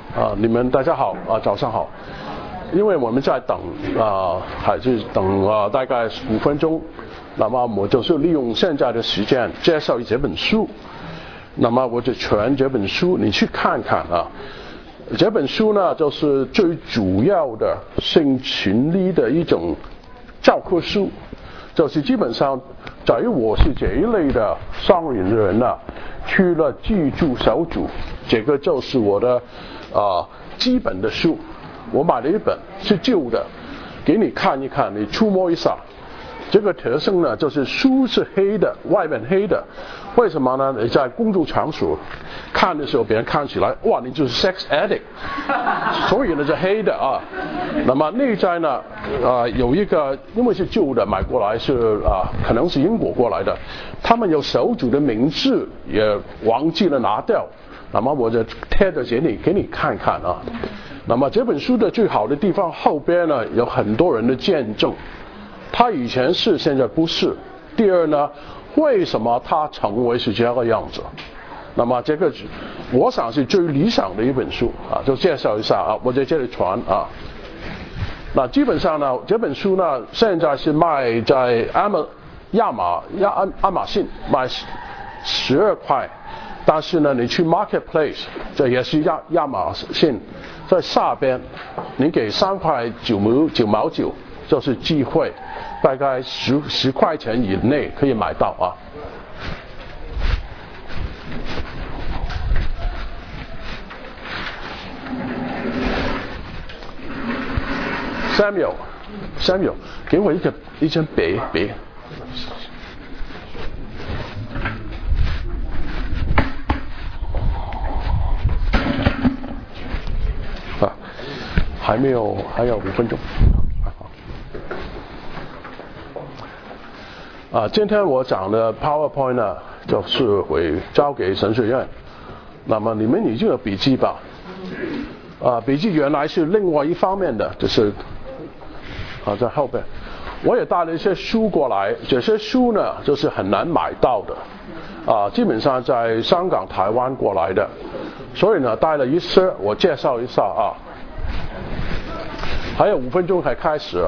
你们大家好早上好。因为我们在等还是等大概5分钟，那么我就是利用现在的时间介绍这本书。那么我就传这本书你去看看这本书呢就是最主要的性群力的一种教科书，就是基本上假如我是这一类的商人去了记住小组，这个就是我的基本的书。我买了一本是旧的，给你看一看，你触摸一下。这个特征呢，就是书是黑的，外面黑的。为什么呢？你在公众场所看的时候，别人看起来，哇，你就是 sex addict， 所以呢是黑的那么内在呢，有一个，因为是旧的，买过来是可能是英国过来的，他们有小组的名字也忘记了拿掉。那么我就贴在这里给你看看那么这本书的最好的地方后边呢有很多人的见证，他以前是，现在不是。第二呢，为什么他成为是这个样子？那么这个我想是最理想的一本书就介绍一下我在这里传那基本上呢，这本书呢现在是卖在亚马逊卖12块。但是呢，你去 Marketplace， 这也是亚马逊，在下边，你给3块9毛9，就是机会，大概10块钱以内可以买到Samuel， 给我一张笔。还有5分钟。今天我讲的 PowerPoint 呢，就是会交给神学院。那么你们已经有笔记吧？笔记原来是另外一方面的，就是在后边。我也带了一些书过来，这些书呢就是很难买到的，基本上在香港、台湾过来的，所以呢带了一些，我介绍一下还有5分钟才开始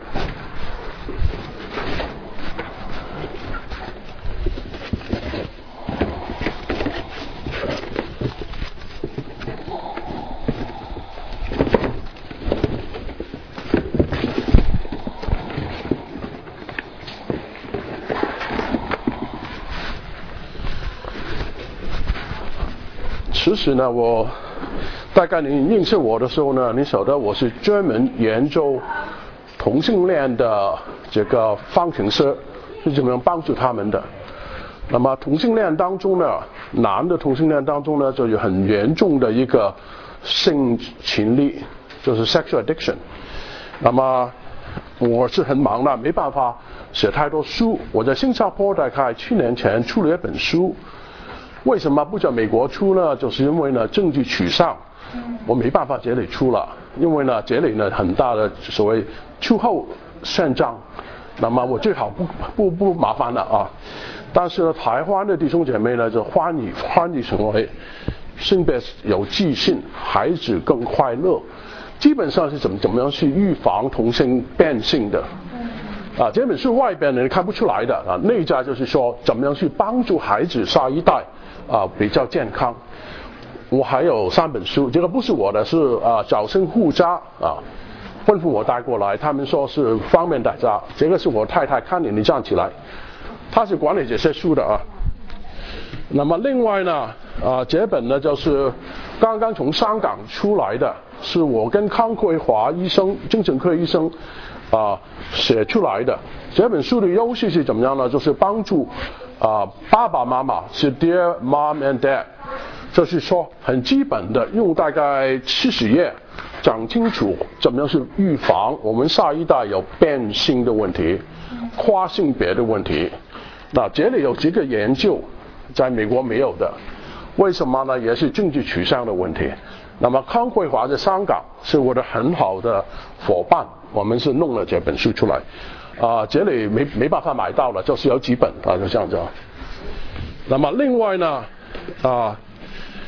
其实呢，大概你认识我的时候呢，你晓得我是专门研究同性恋的这个方程式是怎么样帮助他们的。那么同性恋当中呢，男的同性恋当中呢，就有很严重的一个性侵力，就是 sexual addiction。那么我是很忙的，没办法写太多书。我在新加坡大概7年前出了一本书。为什么不在美国出呢？就是因为呢政治取向，我没办法这里出了，因为呢这里呢很大的所谓秋后算账，那么我最好不麻烦了但是呢台湾的弟兄姐妹呢就翻译成为性别有自信，孩子更快乐，基本上是怎么样去预防同性变性的。这本书外边你看不出来的内在就是说怎么样去帮助孩子下一代比较健康。我还有3本书，这个不是我的，是早生护家吩咐我带过来，他们说是方便大家。这个是我太太，看你站起来，她是管理这些书的那么另外呢这本呢就是刚刚从香港出来的，是我跟康桂华医生，精神科医生写出来的。这本书的优势是怎么样呢？就是帮助爸爸妈妈，是 Dear Mom and Dad， 就是说很基本的，用大概70页讲清楚怎么样去预防我们下一代有变性的问题、跨性别的问题。那这里有几个研究在美国没有的，为什么呢？也是政治取向的问题。那么康桂华在香港是我的很好的伙伴，我们是弄了这本书出来这里没办法买到了，就是有几本就这样子那么另外呢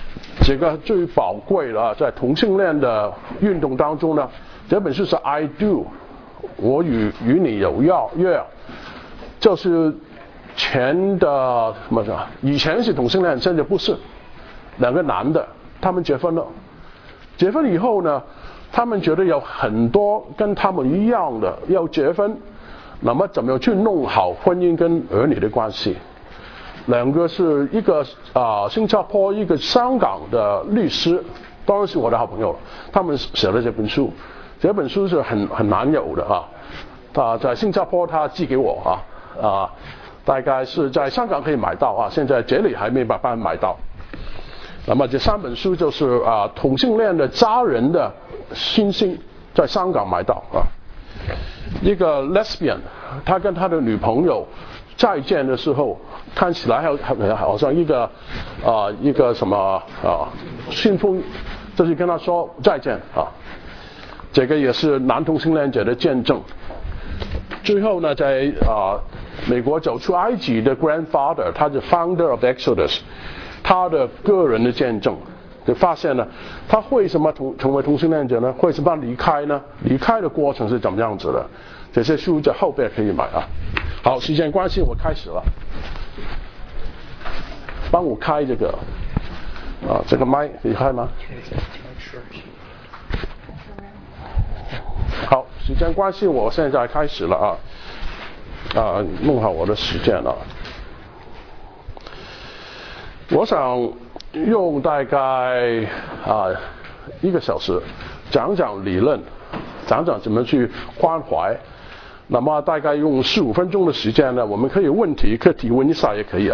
这个最宝贵的在同性恋的运动当中呢，这本书是 I Do， 我与你有约，就是以前是同性恋，现在不是，两个男的他们结婚了，结婚以后呢，他们觉得有很多跟他们一样的要结婚，那么怎么样去弄好婚姻跟儿女的关系？两个是一个新加坡一个香港的律师，当然是我的好朋友了。他们写了这本书，这本书是很难有的在新加坡他寄给我大概是在香港可以买到现在这里还没办法买到。那么这3本书就是同性恋的家人的心声，在香港买到一个 lesbian， 他跟他的女朋友再见的时候，看起来好像一个什么信封，就是跟他说再见这个也是男同性恋者的见证。最后呢，在美国走出埃及的 grandfather， 他是 founder of Exodus， 他的个人的见证，就发现呢，他为什么成为同性恋者呢？为什么离开呢？离开的过程是怎么样子的？这些书在后边可以买好，时间关系，我开始了。帮我开这个这个麦可以开吗？好，时间关系，我现在开始了弄好我的时间了。我想用大概1个小时讲讲理论，讲讲怎么去关怀。那么大概用15分钟的时间呢，我们可以可以提问一下也可以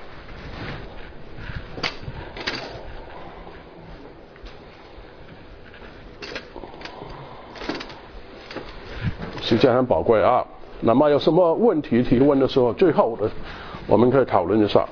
时间很宝贵那么有什么问题提问的时候，最后的我们可以讨论一下。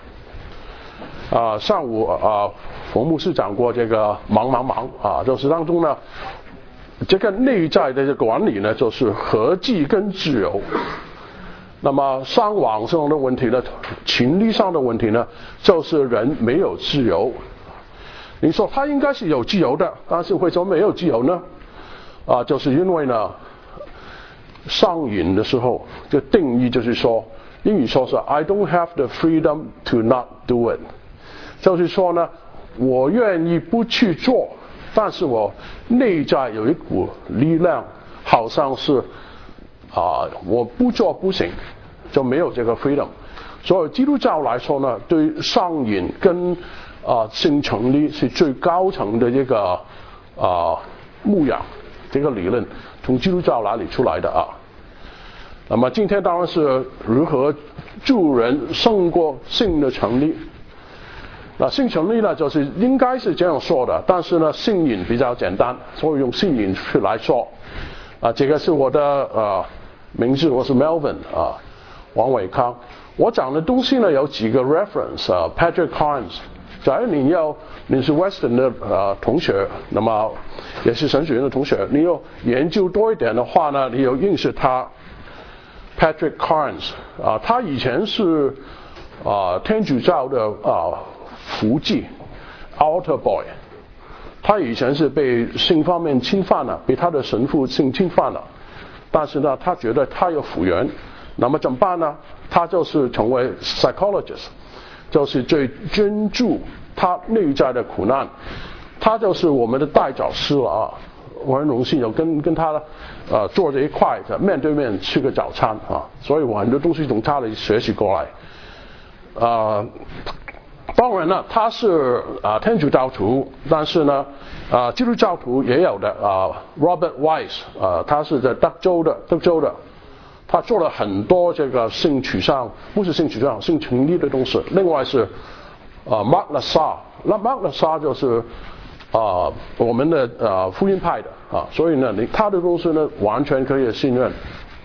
上午冯牧师讲过这个忙就是当中呢，这个内在的管理呢，就是和气跟自由。那么上网上的问题呢，情理上的问题呢，就是人没有自由。你说他应该是有自由的，但是为什么没有自由呢？就是因为呢，上瘾的时候，这定义就是说，英语说是 I don't have the freedom to not do it， 就是说呢，我愿意不去做。但是我内在有一股力量，好像是我不做不行，就没有这个 freedom。所以基督教来说呢，对上瘾跟性成立是最高层的这个牧养这个理论，从基督教哪里出来的那么今天当然是如何助人胜过性的成立。那性成立呢，就是应该是这样说的，但是呢，性瘾比较简单，所以用性瘾去来说。这个是我的名字，我是 Melvin 王伟康。我讲的东西呢有几个 reference，Patrick Carnes。假如你是 Western 的同学，那么也是神学院的同学，你有研究多一点的话呢，你有认识他 Patrick Carnes 他以前是天主教的福记 altar boy， 他以前是被性方面侵犯了，被他的神父性侵犯了，但是呢，他觉得他有复原，那么怎么办呢？他就是成为 psychologist， 就是最专注他内在的苦难，他就是我们的代表师了我很荣幸有跟他坐在一块面对面吃个早餐所以我很多东西从他那里学习过来当然了，他是天主教徒，但是呢基督教徒也有的Robert Wise 他是在德州的，他做了很多这个性取向，不是性取向，性成立的东西。另外是Mark Lasar 就是我们的福音派的所以呢他的东西呢完全可以信任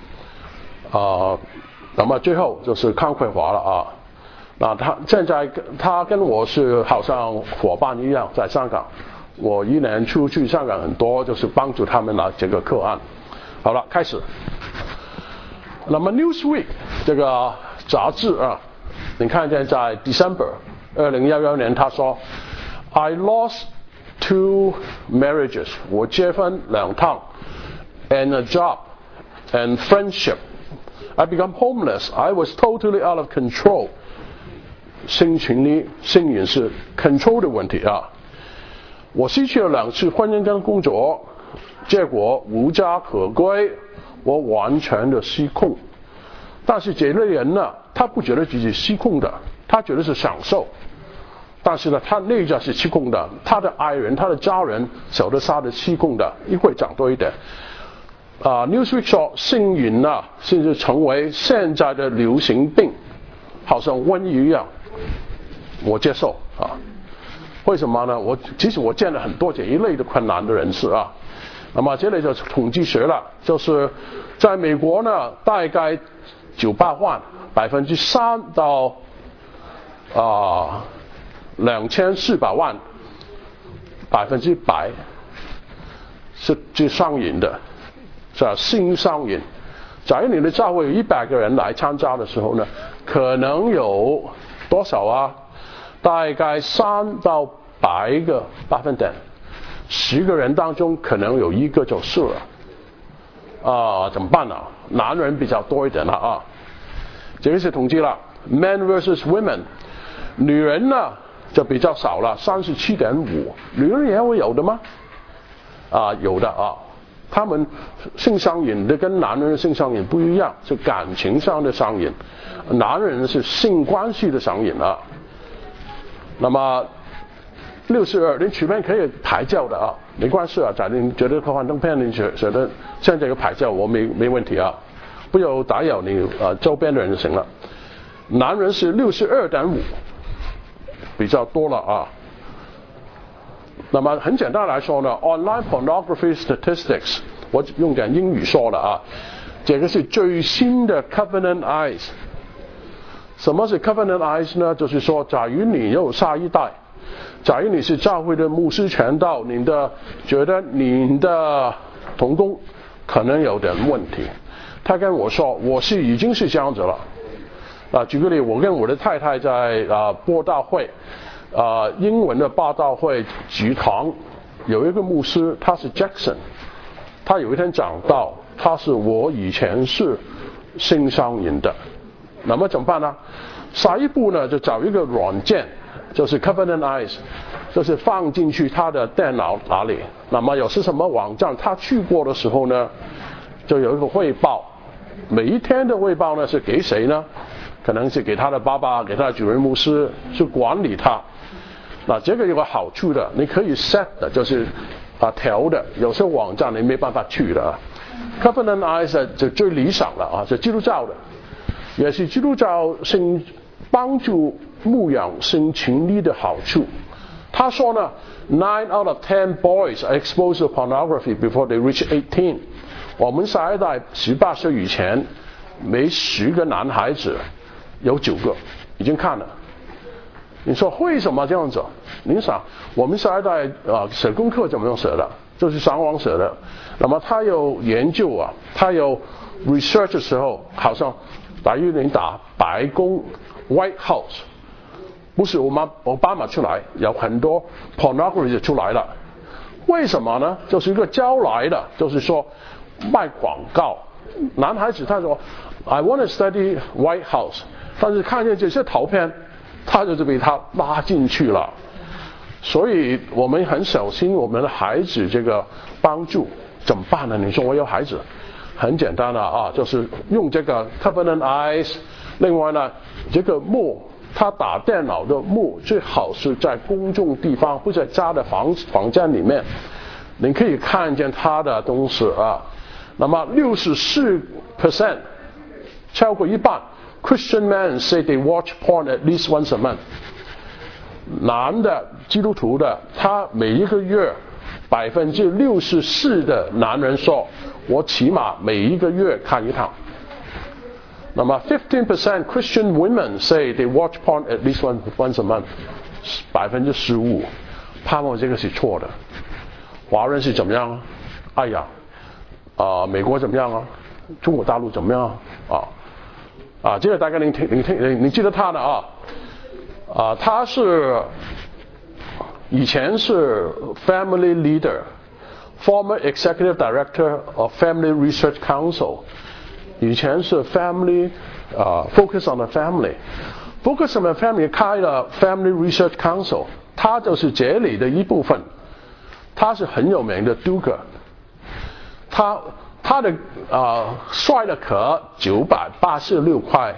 那么最后就是康慧华了那他现在他跟我是好像伙伴一样，在香港，我一年出去香港很多，就是帮助他们来这个个案。好了，开始。那么 Newsweek 这个杂志你看见在 December 2011年他说 I lost 2 marriages. 我结婚2趟 and a job and friendship. I become homeless. I was totally out of control. 性权利、性隐私 control 的问题啊。我失去了2次婚姻跟工作，结果无家可归，我完全的失控。但是这类人呢，他不觉得自己失控的，他觉得是享受。但是呢，他内在是失控的，他的爱人、他的家人晓得他的失控的，一会讲多一点。Newsweek 说性瘾啊，甚至成为现在的流行病，好像瘟疫一样。我接受啊。为什么呢？其实我见了很多这一类的困难的人士啊。那么这类就是统计学了，就是在美国呢，大概98万3%到2400万100%是上瘾的，是性上瘾。假如你的教会有100个人来参加的时候呢，可能有多少啊？大概3到100个百分点，10个人当中可能有1个就是了。怎么办呢？男人比较多一点了啊。这个是统计了 ，men versus women， 女人呢就比较少了，37.5%。女人也会有的吗？有的啊。他们性上瘾的跟男人的性上瘾不一样，是感情上的上瘾，男人是性关系的上瘾啊。那么62，你随便可以牌照的啊，没关系啊。假如你觉得科幻灯片，你觉得现在有牌照，我没问题啊，不要打扰你周边的人就行了。男人是62.5%，比较多了啊。那么很简单来说呢 ，online pornography statistics， 我用点英语说了啊，这个是最新的 Covenant Eyes。什么是 Covenant Eyes 呢？就是说，假如你有下一代，假如你是教会的牧师传道，觉得你的同工可能有点问题，他跟我说，我已经是这样子了。举个例，我跟我的太太在播道会。英文的报道会集堂有一个牧师，他是 Jackson， 他有一天讲到，我以前是性上瘾的，那么怎么办呢？下一步呢，就找一个软件，就是 Covenant Eyes， 就是放进去他的电脑哪里，那么有什么网站他去过的时候呢，就有一个汇报，每一天的汇报呢是给谁呢？可能是给他的爸爸，给他的主任牧师，去管理他。那这个有个好处的，你可以 set 的，就是调的，有些网站你没办法去的。Covenant Eyes 就最理想了啊，是基督教的，也是基督教性帮助牧养性情力的好处。他说呢 ，9 out of 10 boys are exposed to pornography before they reach 18。我们下一代18岁以前，每10个男孩子有9个已经看了。你说为什么这样子？你想，我们下一代写功课怎么样写的？就是上网写的。那么他有研究啊，他有 research 的时候，好像打白宫 White House， 不是奥巴马出来，有很多 pornography 就出来了。为什么呢？就是一个招来的，就是说卖广告。男孩子他说 I want to study White House， 但是看见这些图片。他就被他拉进去了，所以我们很小心我们的孩子这个帮助怎么办呢？你说我有孩子，很简单的就是用这个 Covenant Eyes。另外呢，这个幕他打电脑的幕最好是在公众地方，不在家的房间里面，你可以看见他的东西啊。那么64%，超过一半。Christian men say they watch porn at least once a month。男的基督徒的，他每一个月64%的男人说，我起码每一个月看一趟。那么15% Christian women say they watch porn at least once a month， 15%。盼望这个是错的。华人是怎么样啊？哎呀，美国怎么样啊？中国大陆怎么样啊？这个大概你记得他的他是以前是 Family Leader。Former Executive Director of Family Research Council， 以前是 Focus on the Family，Focus on the Family 开了 Family Research Council， 他就是这里的一部分，他是很有名的 Duger， 他的摔了壳986块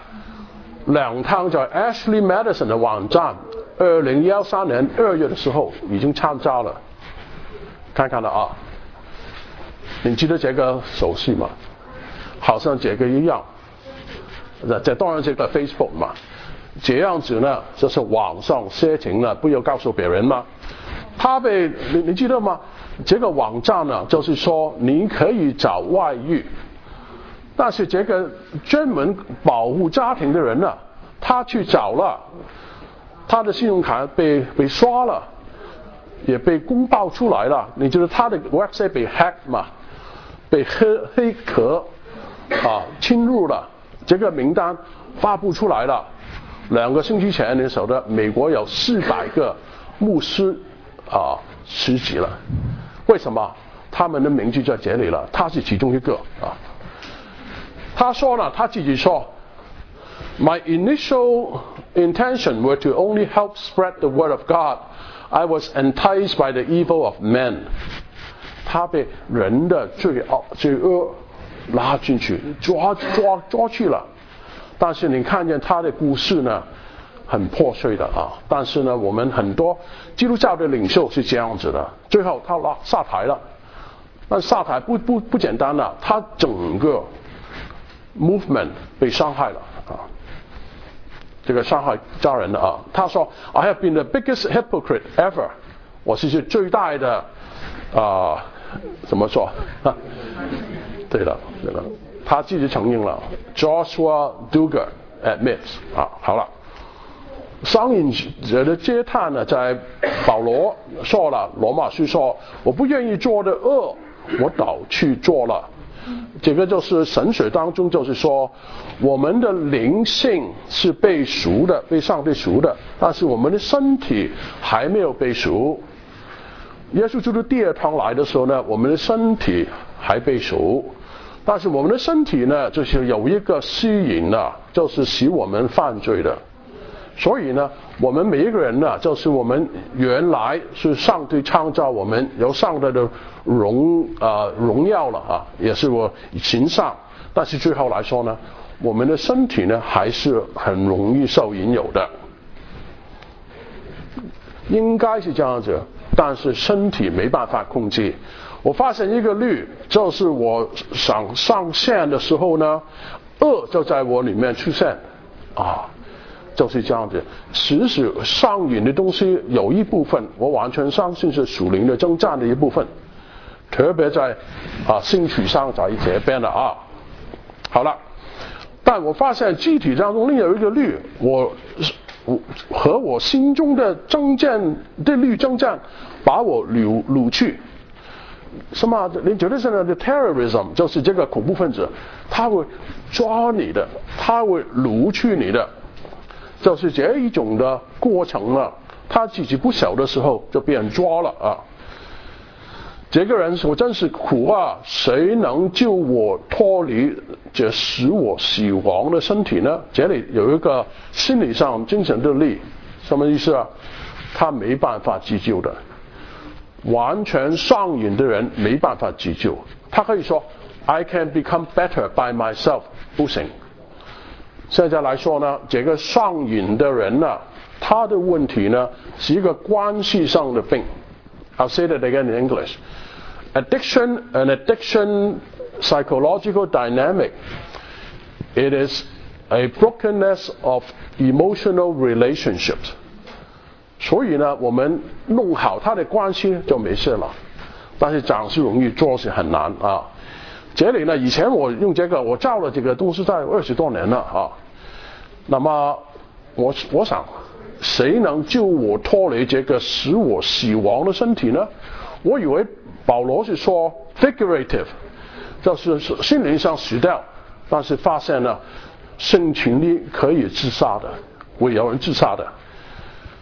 ，2趟在 Ashley Madison 的网站，2013年2月的时候已经参加了，看看了啊。你记得这个手势吗？好像这个一样，这当然这个 Facebook 嘛，这样子呢就是网上色情了，不要告诉别人嘛。你记得吗？这个网站呢，就是说你可以找外遇，但是这个专门保护家庭的人呢，他去找了，他的信用卡被刷了，也被公报出来了。你觉得他的 website 被 hack 嘛？被黑客侵入了，这个名单发布出来了。2个星期前，你晓得美国有400个牧师辞职了，为什么？他们的名字在这里了，他是其中一个啊。他说呢，他自己说 ，My initial intention were to only help spread the word of God. I was enticed by the evil of men. 他被人的罪恶拉进去，抓去了。但是你看见他的故事呢，很破碎的啊。但是呢，我们很多基督教的领袖是这样子的，最后他下台了。但下台不简单了，他整个 movement 被伤害了啊。这个伤害家人的啊。他说 ，I have been the biggest hypocrite ever. 我是最大的怎么说？对了，他自己承认了。Joshua Duggar admits 好了。上瘾者的嗟叹呢，在保罗说了，罗马书说，我不愿意做的恶，我倒去做了。这个就是神学当中，就是说，我们的灵性是被赎的，被上帝赎的，但是我们的身体还没有被赎。耶稣基督第2趟来的时候呢，我们的身体还被赎，但是我们的身体呢，就是有一个吸引的，就是使我们犯罪的。所以呢，我们每一个人呢，就是我们原来是上帝创造我们，有上帝的荣耀了啊，也是我形象。但是最后来说呢，我们的身体呢，还是很容易受引诱的，应该是这样子。但是身体没办法控制。我发现一个律，就是我想上线的时候呢，恶就在我里面出现就是这样子。其实上瘾的东西有一部分，我完全相信是属灵的征战的一部分，特别在性取向在这边的好了，但我发现机体当中另有一个律，我和我心中的征战的律征战，把我掳去。什么？你觉得现在的 terrorism 就是这个恐怖分子，他会抓你的，他会掳去你的，就是这一种的过程了。他自己不晓的时候就被人抓了这个人我真是苦啊！谁能救我脱离这使我死亡的身体呢？这里有一个心理上精神的力，什么意思啊？他没办法急救的，完全上瘾的人没办法急救。他可以说 I can become better by myself， 不行。现在来说呢，这个上瘾的人呢，他的问题呢是一个关系上的病。I'll say that again in English. An addiction psychological dynamic. It is a brokenness of emotional relationships. 所以呢，我们弄好他的关系就没事了，但是讲是容易，做是很难这里呢，以前我用这个，我照了这个东西在20多年了那么我想，谁能救我脱离这个使我死亡的身体呢？我以为保罗是说 figurative， 就是心灵上死掉，但是发现呢，性情力可以自杀的，会有人自杀的。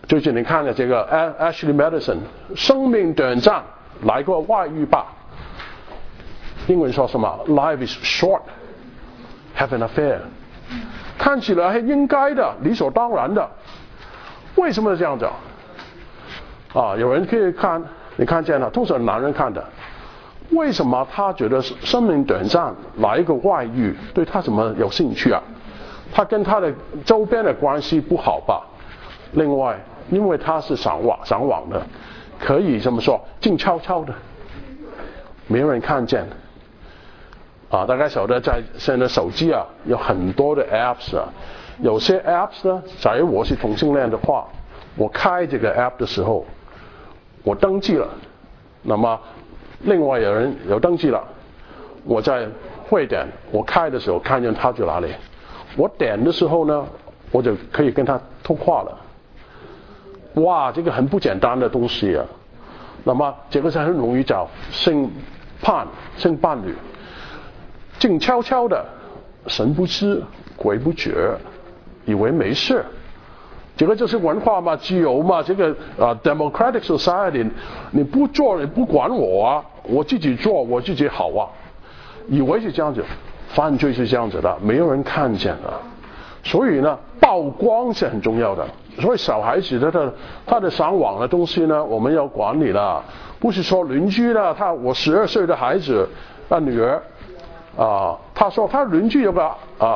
最近你看的这个 Ashley Madison， 生命短暂，来个外遇吧。英文说什么 ？Life is short, have an affair。看起来是应该的，理所当然的。为什么这样子？有人可以看，你看见了，通常男人看的。为什么他觉得生命短暂，来一个外遇，对他怎么有兴趣啊？他跟他的周边的关系不好吧？另外，因为他是上网的，可以这么说，静悄悄的，没有人看见。大概晓得在现在手机有很多的 apps 有些 apps 呢，假如我是同性恋的话，我开这个 app 的时候，我登记了，那么另外有人有登记了，我在会点，我开的时候看见他在哪里，我点的时候呢，我就可以跟他通话了。哇，这个很不简单的东西啊。那么这个是很容易找性伴侣，静悄悄的，神不知鬼不觉，以为没事。这个就是文化嘛，自由嘛，这个democratic society， 你不做你不管我我自己做我自己好以为是这样子，犯罪是这样子的，没有人看见的。所以呢，曝光是很重要的。所以小孩子他的上网的东西呢，我们要管理了，不是说邻居呢，我12岁的孩子女儿他说他邻居有个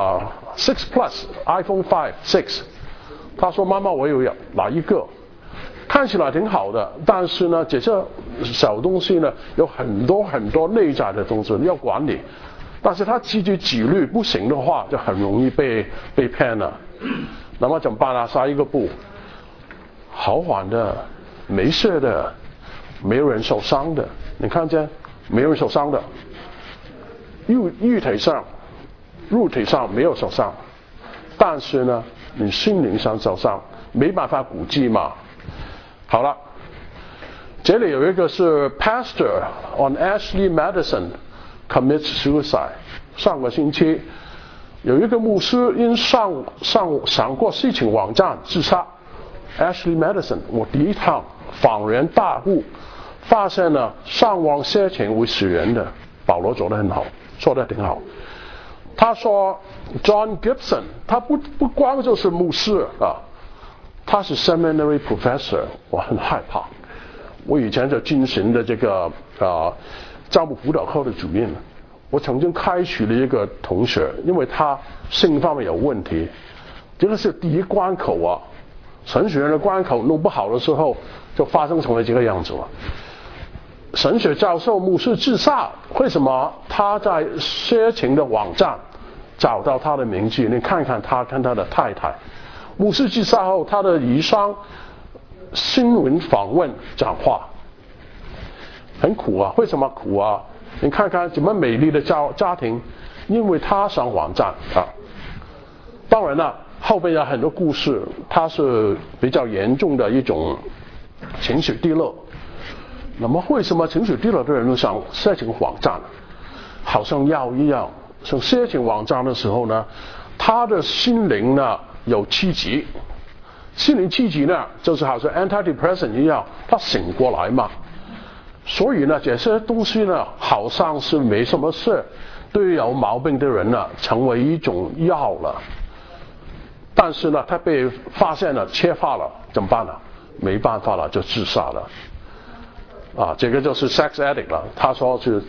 6 Plus iPhone 5 6，他说妈妈我有哪一个，看起来挺好的，但是呢这些小东西呢有很多很多内在的东西要管理，但是他自己纪律不行的话，就很容易被骗了。那么怎么办下一个步，好缓的，没事的，没有人受伤的，你看见没有人受伤的，肉体上没有受伤，但是呢你心灵上受伤，没办法估计嘛。好了，这里有一个是 Pastor on Ashley Madison commits suicide。上个星期有一个牧师因上过色情网站自杀。Ashley Madison， 我第一趟恍然大悟，发现了上网色情会死人的。保罗做得很好，说得挺好。他说 John Gibson， 他不光就是牧师他是 seminary professor， 我很害怕。我以前就进行的这个教牧辅导课的主任，我曾经开除了一个同学，因为他性方面有问题。这个是第一关口神学院的关口弄不好的时候，就发生成为这个样子了。神学教授牧师自杀，为什么？他在色情的网站找到他的名字，你看看他跟他的太太。牧师自杀后，他的遗孀新闻访问讲话，很苦为什么苦你看看怎么美丽的家庭，因为他上网站当然了，后边有很多故事，他是比较严重的一种情绪低落。那么为什么情绪低落的人都上色情网站？好像药一样，上色情网站的时候呢，他的心灵呢有七级，心灵七级呢就是好像 antidepressant 一样，他醒过来嘛。所以呢，这些东西呢好像是没什么事，对于有毛病的人呢成为一种药了。但是呢，他被发现了切发了，怎么办呢？没办法了，就自杀了。这个就是 sex addict 了。他说是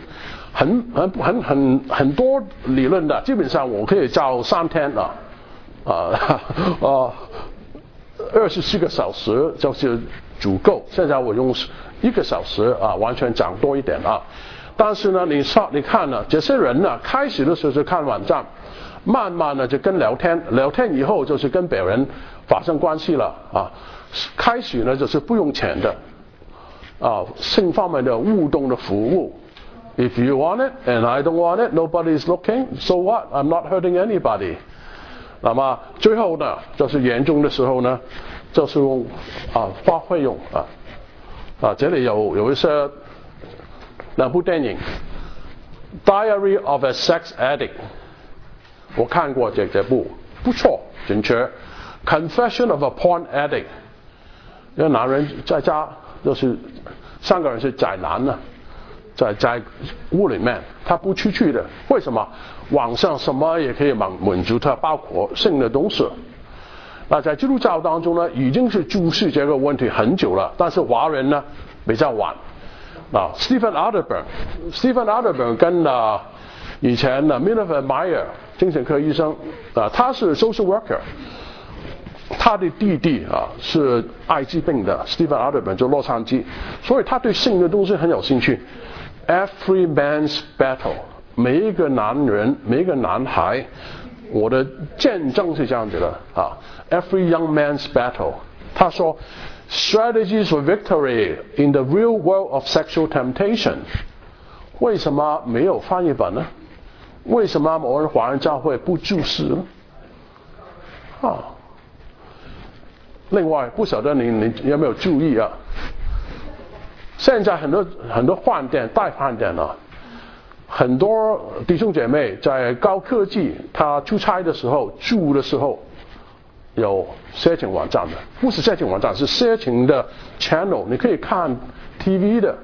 很多理论的，基本上我可以教3天24个小时就是足够。现在我用1个小时完全讲多一点但是呢，你看呢，这些人呢，开始的时候就看网站，慢慢的就跟聊天以后就是跟别人发生关系了开始呢就是不用钱的性方面的互动的服务。If you want it and I don't want it, nobody is looking. So what? I'm not hurting anybody. 那么最后呢，就是严重的时候呢，就是用花费用这里有一些2部电影 ，Diary of a Sex Addict， 我看过这部不错，准确。Confession of a Porn Addict， 因为男人在家就是3个人是宅男呢，在屋里面，他不出去的。为什么？网上什么也可以满足他，包括性的东西。那在基督教当中呢，已经是注视这个问题很久了，但是华人呢比较晚。Stephen Arterburn 跟以前的 Minerva Meyer 精神科医生他是 social worker， 他的弟弟是艾滋病的 Stephen Arterburn 就洛杉矶，所以他对性的东西很有兴趣。Every man's battle， 每一个男人，每一个男孩，我的见证是这样子的Every young man's battle， 他说 Strategies for victory in the real world of sexual temptation。 为什么没有翻译本呢？为什么我们华人教会不注视呢？另外，不晓得你有没有注意现在很多饭店带饭店很多弟兄姐妹在高科技，他出差的时候住的时候有色情网站的，不是色情网站，是色情的 channel， 你可以看 TV 的。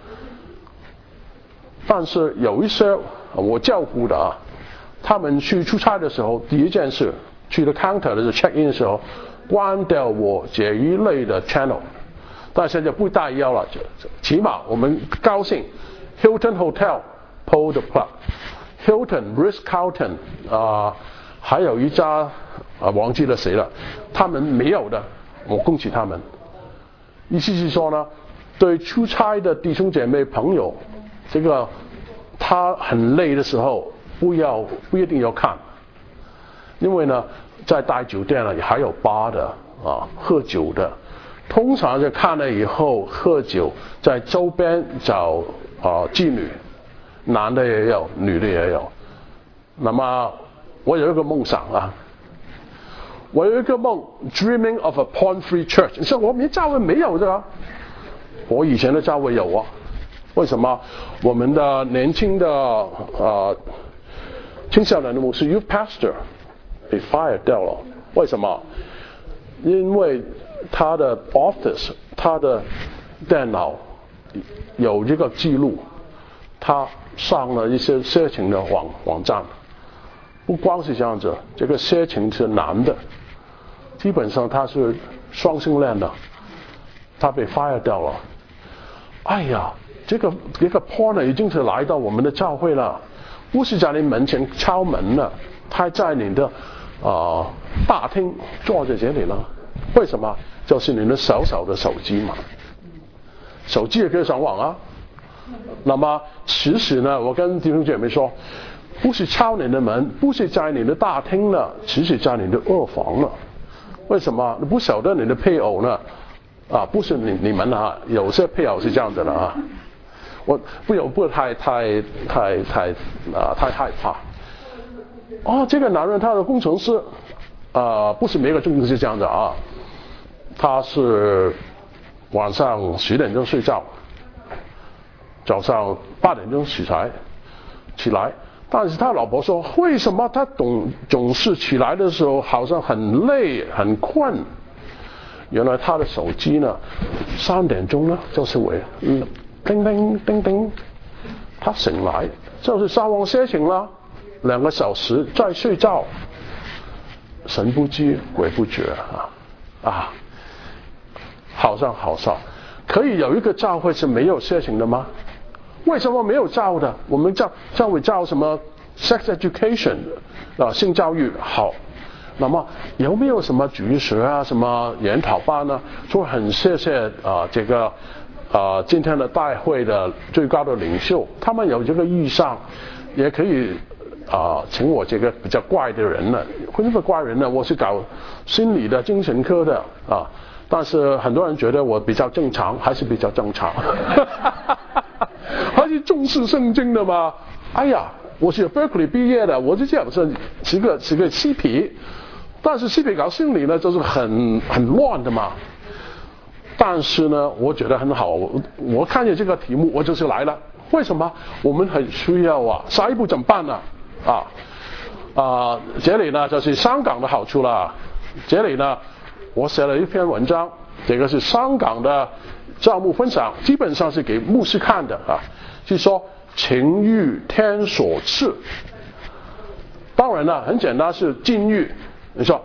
但是有一些我教父的他们去出差的时候，第一件事去了 counter 的时候 check in 的时候，关掉我这一类的 channel。但现在不大一样了，起码我们高兴 Hilton Hotel pull the plug， Hilton Ritz-Carlton 还有一家忘记了谁了，他们没有的，我恭喜他们。意思是说呢，对出差的弟兄姐妹朋友，这个他很累的时候不一定要看，因为呢在大酒店也还有bar的喝酒的，通常就看了以后喝酒，在周边找妓女，男的也有，女的也有。那么我有一个梦想我有一个梦 ，dreaming of a porn-free church。你说我们教会没有的我以前的教会有为什么？我们的年轻的青少年的牧师 youth pastor 被 fire 掉了，为什么？因为他的 office， 他的电脑有这个记录，他上了一些色情的网站。不光是这样子，这个色情是男的，基本上他是双性恋的，他被 fire 掉了。哎呀，这个 porn 已经是来到我们的教会了，不是在你门前敲门了，他在你的大厅坐在这里了。为什么？就是你的小小的手机嘛，手机也可以上网那么其实呢，我跟弟兄姐妹说，不是敲你的门，不是在你的大厅了，其实在你的卧房了。为什么？你不晓得你的配偶呢？不是你们有些配偶是这样子的我不太害怕。这个男人他的工程师不是每个工程师这样子他是晚上10点钟睡觉，早上8点钟起来，但是他老婆说，为什么他总是起来的时候好像很累很困？原来他的手机呢3点钟呢就是叮叮叮叮，他醒来就是上网色情了，2个小时再睡觉，神不知鬼不觉好笑。可以有一个教会是没有色情的吗？为什么没有教的？我们教会教什么 sex education 性教育好。那么有没有什么主持什么研讨班呢？所以很谢谢这个今天的大会的最高的领袖，他们有这个意向，也可以请我这个比较怪的人呢。为什么怪人呢？我是搞心理的精神科的但是很多人觉得我比较正常，还是比较正常还是重视圣经的嘛。哎呀，我是 Berkeley 毕业的，我就这样是个嬉皮，但是嬉皮搞心理呢就是很乱的嘛。但是呢我觉得很好，我看见这个题目我就是来了。为什么？我们很需要下一步怎么办呢？这里呢就是香港的好处了。这里呢我写了一篇文章这个是香港的教牧分享，基本上是给牧师看的啊，就说情欲天所赐。当然了，很简单是禁欲。你说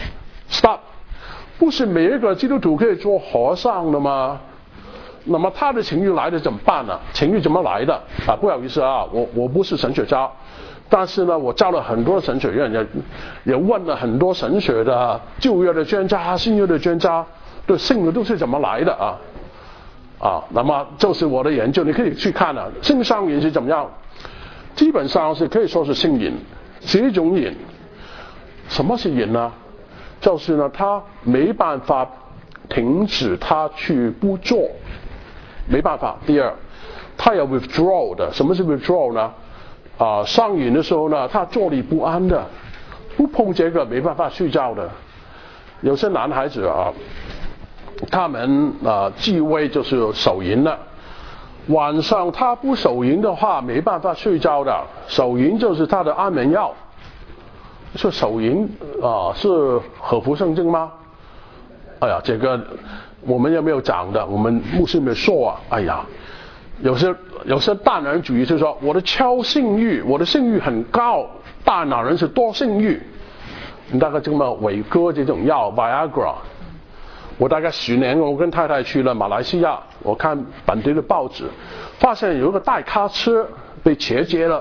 stop， 不是每一个基督徒可以做和尚的吗？那么他的情欲来的怎么办呢？情欲怎么来的啊？不好意思啊，我不是神学家，但是呢，我教了很多神学院，也问了很多神学的旧约的专家、新约的专家，对性的都是怎么来的啊？那么就是我的研究，你可以去看了。性上瘾是怎么样？基本上是可以说是性瘾，是一种瘾。什么是瘾呢？就是呢，他没办法停止他去不做，没办法。第二，他有 withdraw 的。什么是 withdraw 呢？上瘾的时候呢，他坐立不安的，不碰这个没办法睡觉的。有些男孩子啊，他们忌讳就是手淫了。晚上他不手淫的话，没办法睡觉的。手淫就是他的安眠药。说手淫是合乎圣经吗？哎呀，这个我们也没有讲的，我们牧师没有说啊。哎呀，有些大男人主义就说我的超性欲，我的性欲很高，大男人是多性欲。你大概这么伟哥这种药 Viagra， 我大概10年，我跟太太去了马来西亚，我看本地的报纸，发现有一个大卡车被劫劫了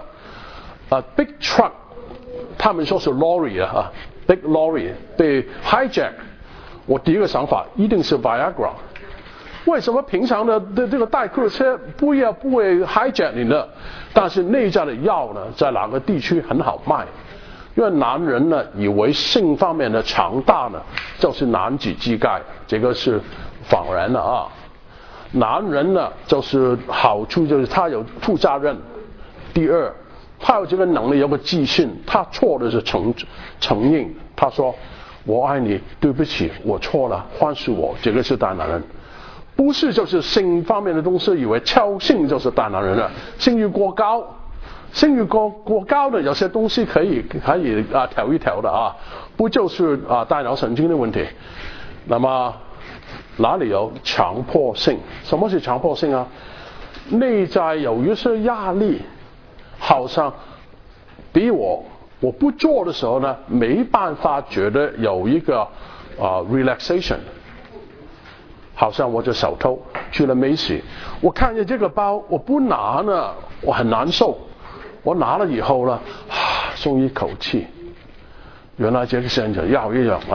，big truck。他们说是 lorry big lorry 被 hijack， 我第一个想法一定是 Viagra。为什么平常的这个代客车不会 hijack 你呢？但是那家的药呢，在哪个地区很好卖？因为男人呢以为性方面的强大呢，就是男子气概，这个是仿然的啊。男人呢就是好处就是他有负责任。第二，他有这个能力，有个自信，他错的是承认。他说：“我爱你，对不起，我错了，宽恕我。”这个是大男人，不是就是性方面的东西，以为超性就是大男人了。性欲过高，性欲过高的有些东西可以调一调的啊，不就是大脑神经的问题？那么哪里有强迫性？什么是强迫性啊？内在有一些压力。好像比我不做的时候呢，没办法觉得有一个relaxation。好像我就小偷去了梅西，我看见这个包，我不拿呢，我很难受。我拿了以后呢，松一口气，原来这个是要一样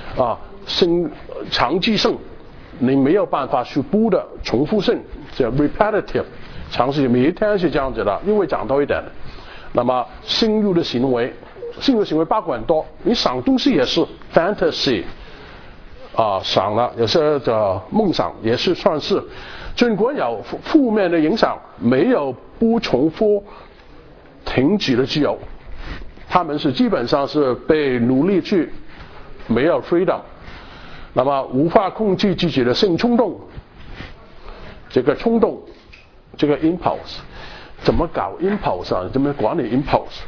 长期性，你没有办法去补的重复性，叫 repetitive。尝试每一天是这样子的，因为讲多一点。那么性欲的行为包括很多，你想东西也是 fantasy 想了，有些的梦想也是算是。尽管有负面的影响，没有不重复停止的自由，他们是基本上是被奴隶去，没有 freedom。那么无法控制自己的性冲动，这个冲动。这个 impulse 怎么搞 impulse 啊？怎么管理 impulse？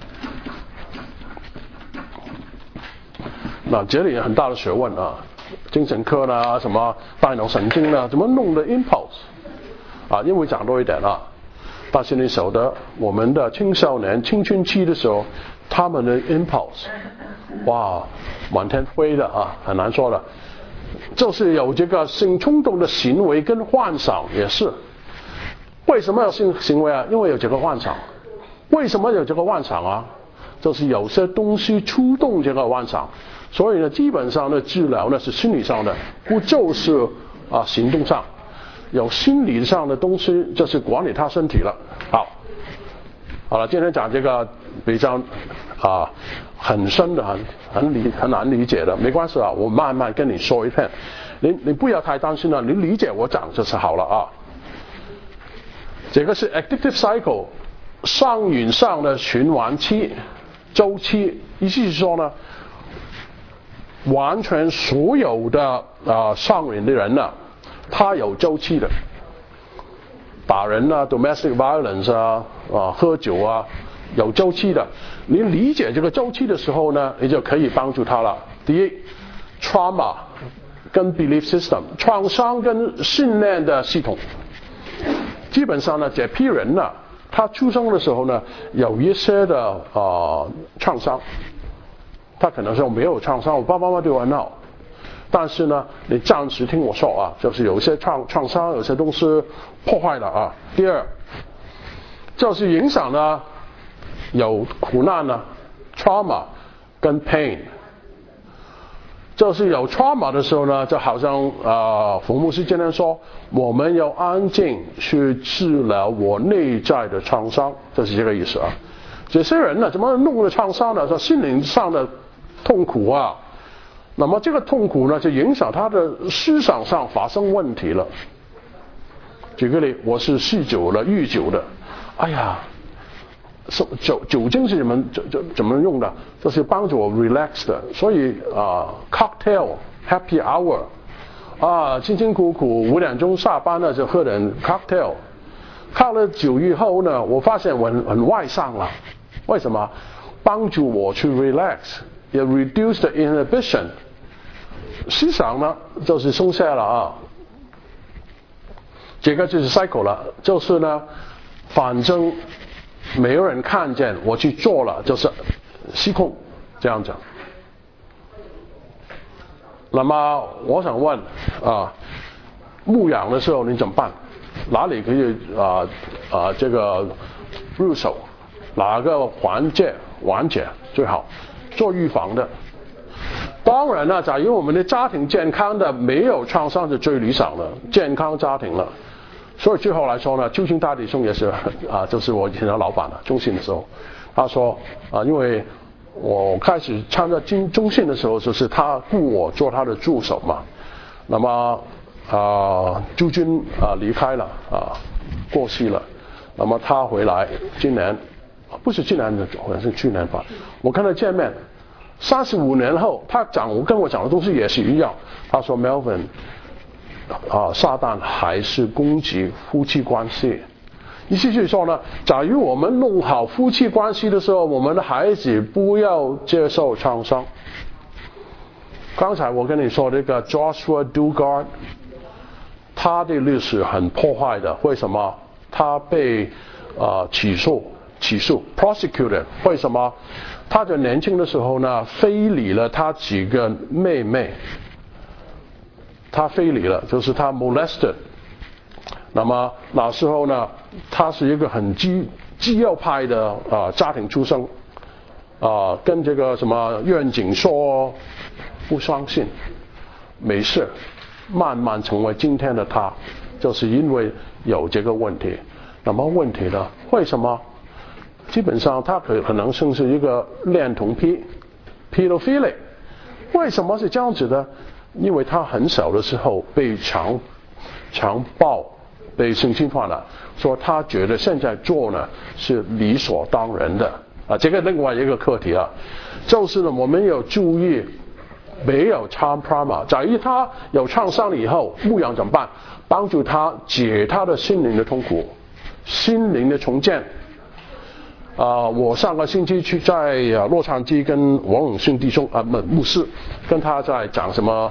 那这里有很大的学问啊，精神科啦，什么大脑神经啦，怎么弄的 impulse 因为讲多一点但是你晓得我们的青少年青春期的时候，他们的 impulse 满天飞的很难说的，就是有这个性冲动的行为跟幻想也是。为什么有性行为啊？因为有这个幻想。为什么有这个幻想啊？就是有些东西触动这个幻想，所以呢，基本上的治疗呢是心理上的，不就是行动上。有心理上的东西，就是管理他身体了。好了，今天讲这个比较很深的、很难理解的，没关系我慢慢跟你说一遍，你不要太担心了，你理解我讲就是好了这个是 addictive cycle 上瘾上的循环期周期，意思是说呢，完全所有的上瘾的人呢，他有周期的，打人domestic violence 喝酒有周期的。你理解这个周期的时候呢，你就可以帮助他了。第一 trauma 跟 belief system， 创伤跟信念的系统。基本上呢，这批人呢，他出生的时候呢，有一些的创伤，他可能说没有创伤，我爸爸妈妈对我很好，但是呢，你暂时听我说啊，就是有一些创伤，有些东西破坏了啊。第二，就是影响呢，有苦难呢 ，trauma 跟 pain。就是有 trauma 的时候呢，就好像冯牧师今天说，我们要安静去治疗我内在的创伤，就是这个意思啊。这些人呢，怎么弄的创伤呢？说心灵上的痛苦啊，那么这个痛苦呢，就影响他的思想上发生问题了。举个例，我是酗酒了、酗酒的，哎呀。酒精是怎么用的？就是帮助我 relax 的，所以cocktail happy hour 辛辛苦苦5点钟下班了就喝点 cocktail， 喝了酒以后呢，我发现我很外向了，为什么？帮助我去 relax， 也 reduce the inhibition， 思想呢就是松懈了啊。这个就是 cycle 了，就是呢，反正。没有人看见我去做了，就是失控这样讲。那么我想问牧养的时候你怎么办？哪里可以这个入手？哪个环节最好？做预防的。当然了，假如我们的家庭健康的，没有创伤是最理想的健康家庭了。所以最后来说呢，救星大弟兄也是就是我以前的老板了，中信的时候，他说因为我开始参加中信的时候，就是他雇我做他的助手嘛。那么朱军离开了过世了，那么他回来，今年不是今年的，好像是去年吧，我跟他见面，35年后，他跟我讲的东西也是一样。他说 Melvin。撒旦还是攻击夫妻关系，意思就是说呢，假如我们弄好夫妻关系的时候，我们的孩子不要接受创伤。刚才我跟你说这个 Joshua Dugard， 他的历史很破坏的，为什么？他被起诉 prosecuted， 为什么？他在年轻的时候呢，非礼了他几个妹妹。他非礼了，就是他 molested。那么那时候呢，他是一个很基要派的家庭出身，跟这个什么愿景说不相信，没事，慢慢成为今天的他，就是因为有这个问题。那么问题呢？为什么？基本上他可能是一个恋童癖 pedophilia， 为什么是这样子的？因为他很小的时候被强暴，被性侵犯了，所以他觉得现在做呢是理所当然的这个另外一个课题就是呢我们要注意没有trauma，假如他有创伤以后，牧养怎么办？帮助他解他的心灵的痛苦，心灵的重建。我上个星期去在洛杉矶跟王永信弟兄牧师跟他在讲什么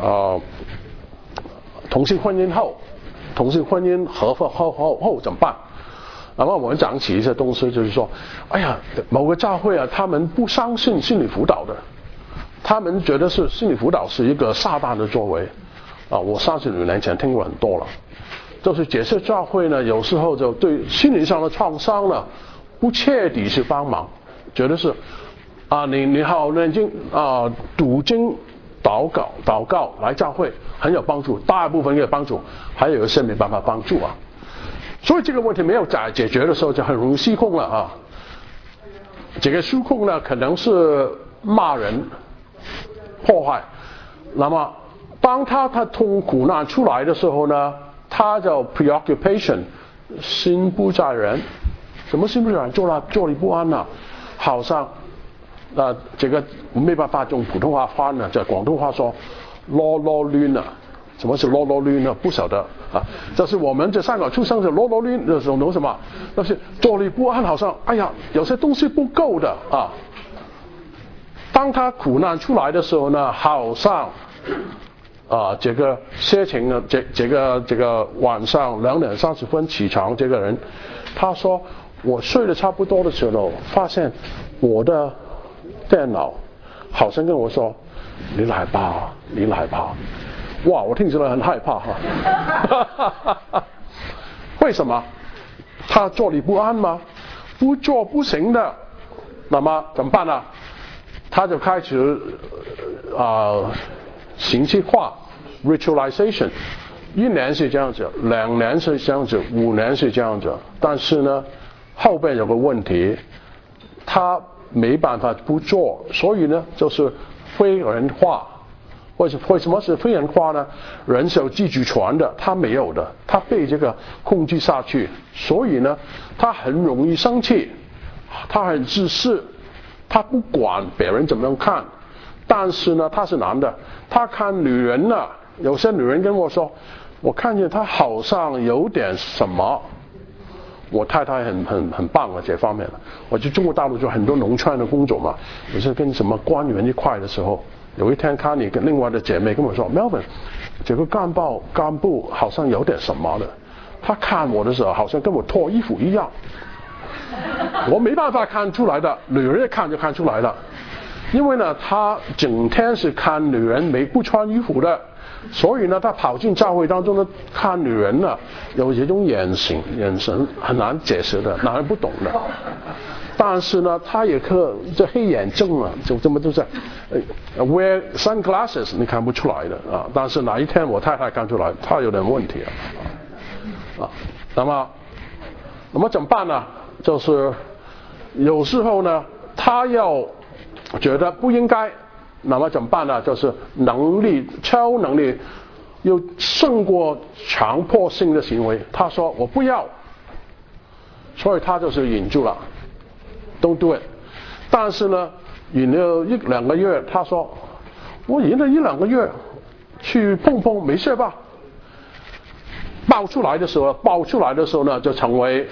同性婚姻合法后怎么办？那么我们讲起一些东西，就是说，哎呀，某个教会他们不相信心理辅导的，他们觉得是心理辅导是一个撒旦的作为我30年前听过很多了，就是这些教会呢，有时候就对心理上的创伤呢。不彻底去帮忙，觉得是你好认真读经祷告来教会很有帮助，大部分有帮助，还有一些没办法帮助所以这个问题没有解决的时候，就很容易失控了这个失控呢，可能是骂人、破坏。那么当他痛苦难出来的时候呢，他就 preoccupation 心不在焉。什么心不在焉？坐立不安好像这个没办法用普通话翻在广东话说啰啰攣什么是啰啰攣不晓得就是我们这3个出生就啰啰攣的时候，什么？就是坐立不安，好像哎呀，有些东西不够的当他苦难出来的时候呢，好像这个事情呢，这个晚上2点30分起床，这个人他说我睡得差不多的时候，发现我的电脑好像跟我说你来吧，你来吧。哇，我听起来很害怕哈。为什么？他坐立不安吗？不做不行的。那么怎么办呢？他就开始形式化 ritualization， 1年是这样子，2年是这样子，5年是这样子。但是呢，后边有个问题，他没办法不做，所以呢，就是非人化。为什么是非人化呢？人是有自主权的，他没有的，他被这个控制下去，所以呢，他很容易生气，他很自私，他不管别人怎么样看。但是呢，他是男的，他看女人呢，有些女人跟我说，我看见他好像有点什么。我太太很棒啊，这方面的。我去中国大陆做很多农村的工作嘛，有时跟什么官员一块的时候。有一天看你跟另外的姐妹跟我说 Melvin 这个干部好像有点什么的，他看我的时候好像跟我脱衣服一样，我没办法看出来的，女人一看就看出来了，因为呢他整天是看女人不穿衣服的，所以呢他跑进教会当中呢看女人呢有这种眼神很难解释的，男人不懂的。但是呢，他也这黑眼症啊，就这么都是wear sunglasses 你看不出来的啊。但是哪一天我太太看出来，他有点问题啊。那么怎么办呢？就是有时候呢，他要觉得不应该，那么怎么办呢？就是超能力又胜过强迫性的行为。他说我不要，所以他就是忍住了。Don't do it。但是呢，忍了1-2个月，他说我忍了1-2个月，去碰没事吧？爆出来的时候呢，就成为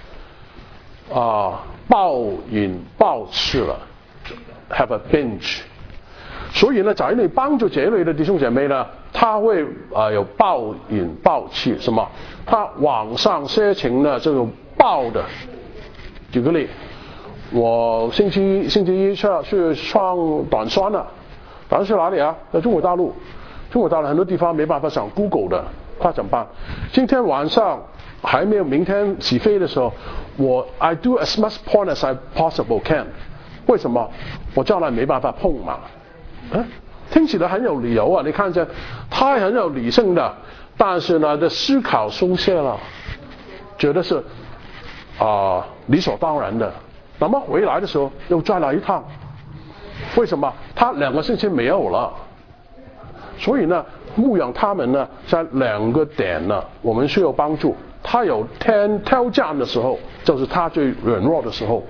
暴饮暴吃了 ，have a binge。所以呢，假如你帮助这类的弟兄姐妹呢，他会有暴饮暴吃什么？他网上色情呢，这个暴的，举个例。我星期一去上短宣了，短宣哪里啊？在中国大陆很多地方没办法上 Google 的，他怎么办？今天晚上还没有明天起飞的时候，I do as much porn as I possible can。为什么？我将来没办法碰嘛。听起来很有理由啊！你看见他很有理性的，但是呢，的思考松懈了，觉得是理所当然的。那么回来的时候又再来一趟，为什么？他2个星期没有了，所以呢，牧养他们呢，在2个点呢，我们需要帮助。他有挑战的时候，就是他最软弱的时候。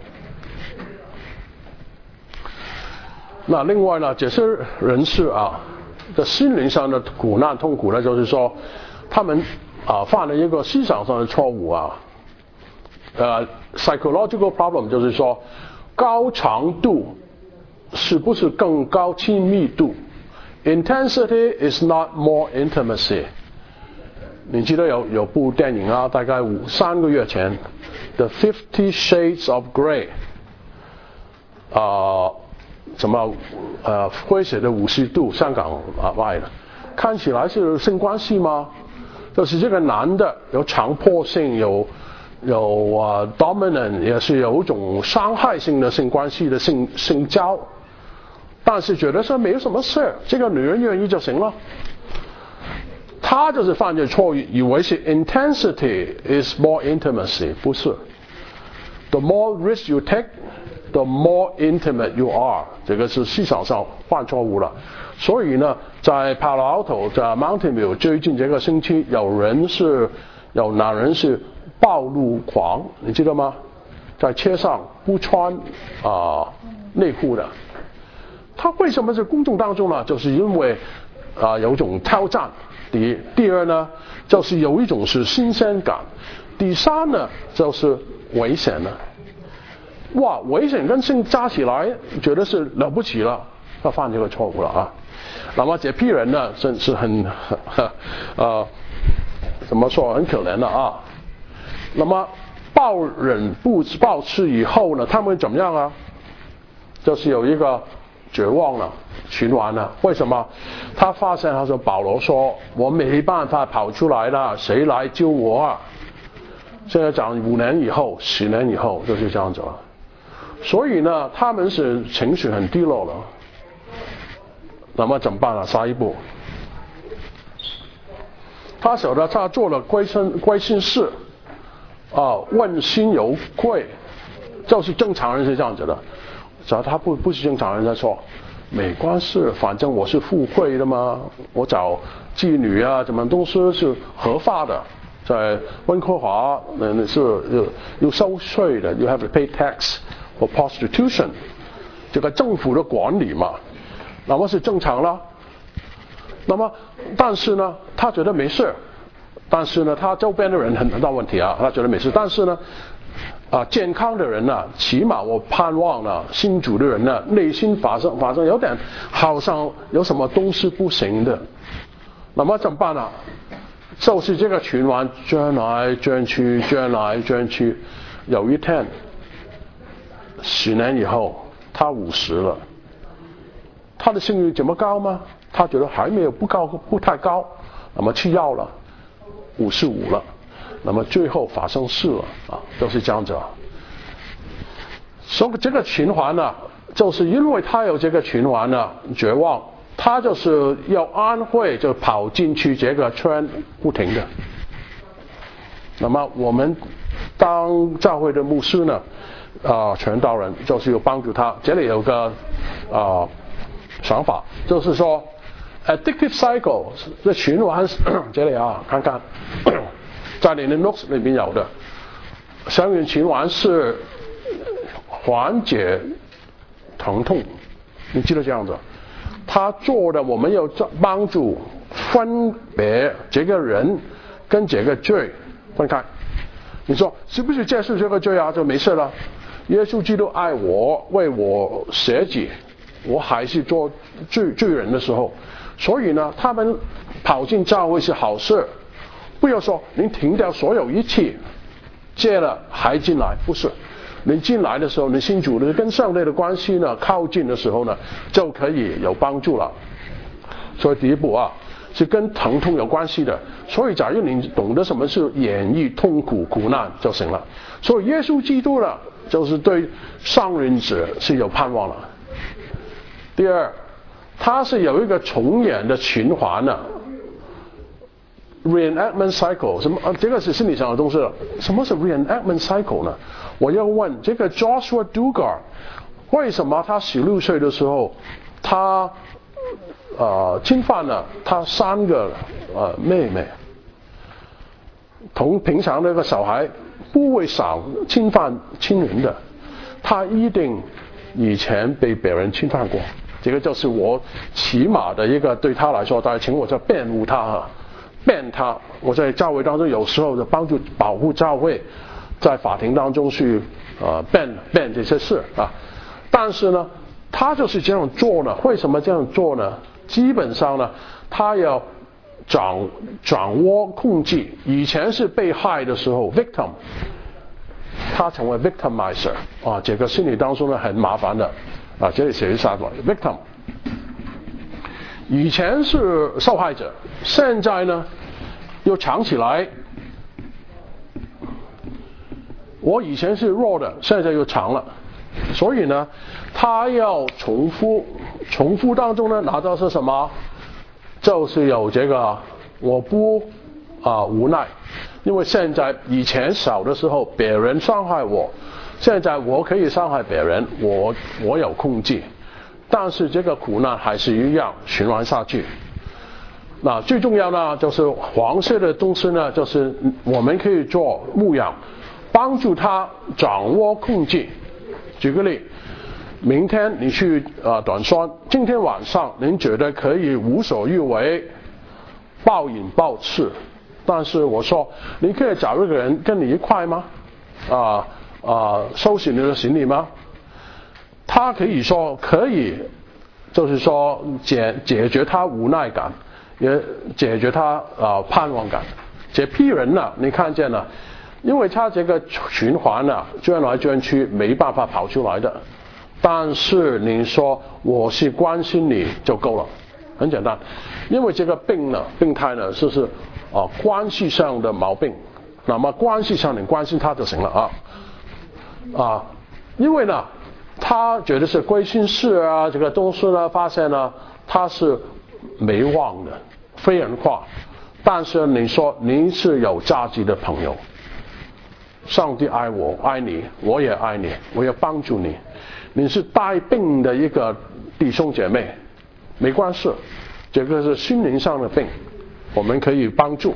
那另外呢，这些人士在心灵上的苦难痛苦呢，就是说，他们犯了一个思想上的错误psychological problem 就是说，高长度是不是更高亲密度 ？Intensity is not more intimacy。你记得有部电影大概3个月前 ，The 50 Shades of Grey， 灰色的50度，香港卖的，看起来是性关系吗？就是这个男的有强迫性，有dominant， 也是有一种伤害性的性关系的性交，但是觉得说没有什么事，这个女人愿意就行了。他就是犯罪错误，以为是 intensity is more intimacy， 不是。The more risk you take, the more intimate you are。这个是思想上犯错误了。所以呢，在 Palo Alto， 在 Mountain View， 最近这个星期有男人是暴露狂，你知道吗？在车上不穿内裤的。他为什么在公众当中呢？就是因为有一种挑战。第二呢，就是有一种是新鲜感。第三呢，就是危险了。哇，危险跟性加起来，觉得是了不起了。 他犯这个错误了啊。那么这批人呢，真是很怎么说，很可怜的啊。那么暴忍不暴吃以后呢，他们怎么样啊？就是有一个绝望了，循环了。为什么？他发现他说保罗说我没办法跑出来了，谁来救我啊？现在讲5年以后、10年以后就是这样子了。所以呢，他们是情绪很低落了。那么怎么办啊？下一步，他晓得他做了归心事问心有愧，就是正常人是这样子的。只要他不是正常人在说，没关系，反正我是富贵的嘛，我找妓女啊，怎么都是合法的，在温哥华是有收税的 ，you have to pay tax for prostitution， 这个政府的管理嘛。那么是正常了。那么但是呢，他觉得没事，但是呢，他周边的人很大问题啊，他觉得没事，但是呢健康的人呢，起码我盼望呢，信主的人呢，内心发生有点好像有什么东西不行的。那么怎么办呢？就是这个循环转来转去，转来转去。有一天10年以后，他50了。他的性欲怎么高吗？他觉得还没有不太高，那么吃药了，55了，那么最后发生事了就是这样子。所以这个循环呢，就是因为他有这个循环呢，绝望，他就是要安慰，就跑进去这个圈，不停的。那么我们当教会的牧师呢，传道人就是要帮助他。这里有个想法，就是说 addictive cycle 这循环，这里看看，在你的 notes 里面有的，香烟循环是缓解疼痛，你记得这样子。他做的，我们要帮助分别这个人跟这个罪分开。你说是不是接受这个罪啊？就没事了。耶稣基督爱我，为我舍己。我还是做罪人的时候，所以呢，他们跑进教会是好事。不要说您停掉所有一切，戒了还进来，不是。你进来的时候，你信主的跟上帝的关系呢靠近的时候呢，就可以有帮助了。所以第一步是跟疼痛有关系的。所以假如你懂得什么是演绎痛苦苦难就行了。所以耶稣基督呢，就是对上人者是有盼望了。第二，它是有一个重演的循环的 reenactment cycle。什么这个是心理上的东西了。什么是 reenactment cycle 呢？我要问这个 Joshua Dugard， 为什么他16岁的时候，他侵犯了他3个妹妹，同平常那个小孩不会少侵犯亲人的，他一定以前被别人侵犯过。这个就是我起码的一个对他来说，大家请我在辩护他辩他。我在教会当中有时候就帮助保护教会，在法庭当中去辩这些事但是呢，他就是这样做呢。为什么这样做呢？基本上呢，他要掌握控制。以前是被害的时候 victim， 他成为 victimizer 这个心理当中呢很麻烦的这里写一下 victim。 以前是受害者，现在呢又藏起来。我以前是弱的，现在又强了。所以呢，他要重复当中呢拿到是什么？就是有这个我不无奈，因为现在以前小的时候别人伤害我，现在我可以伤害别人，我有控制，但是这个苦难还是一样循环下去。那最重要呢，就是黄色的东西呢，就是我们可以做牧养，帮助他掌握控制。举个例，明天你去短酸，今天晚上您觉得可以无所欲为，暴饮暴吃，但是我说你可以找一个人跟你一块吗？收拾你的行李吗？他可以说可以， 就是说解决他无奈感，也解决他盼望感。这批人呢，你看见了，因为他这个循环呢，转来转去没办法跑出来的。但是你说我是关心你就够了，很简单。因为这个病态呢，就是关系上的毛病。那么关系上你关心他就行了因为呢，他觉得是归心事啊，这个东西呢，发现呢，他是没忘的，非人化。但是你说您是有价值的朋友，上帝爱我，爱你，我也爱你，我要帮助你。你是带病的一个弟兄姐妹，没关系，这个是心灵上的病，我们可以帮助。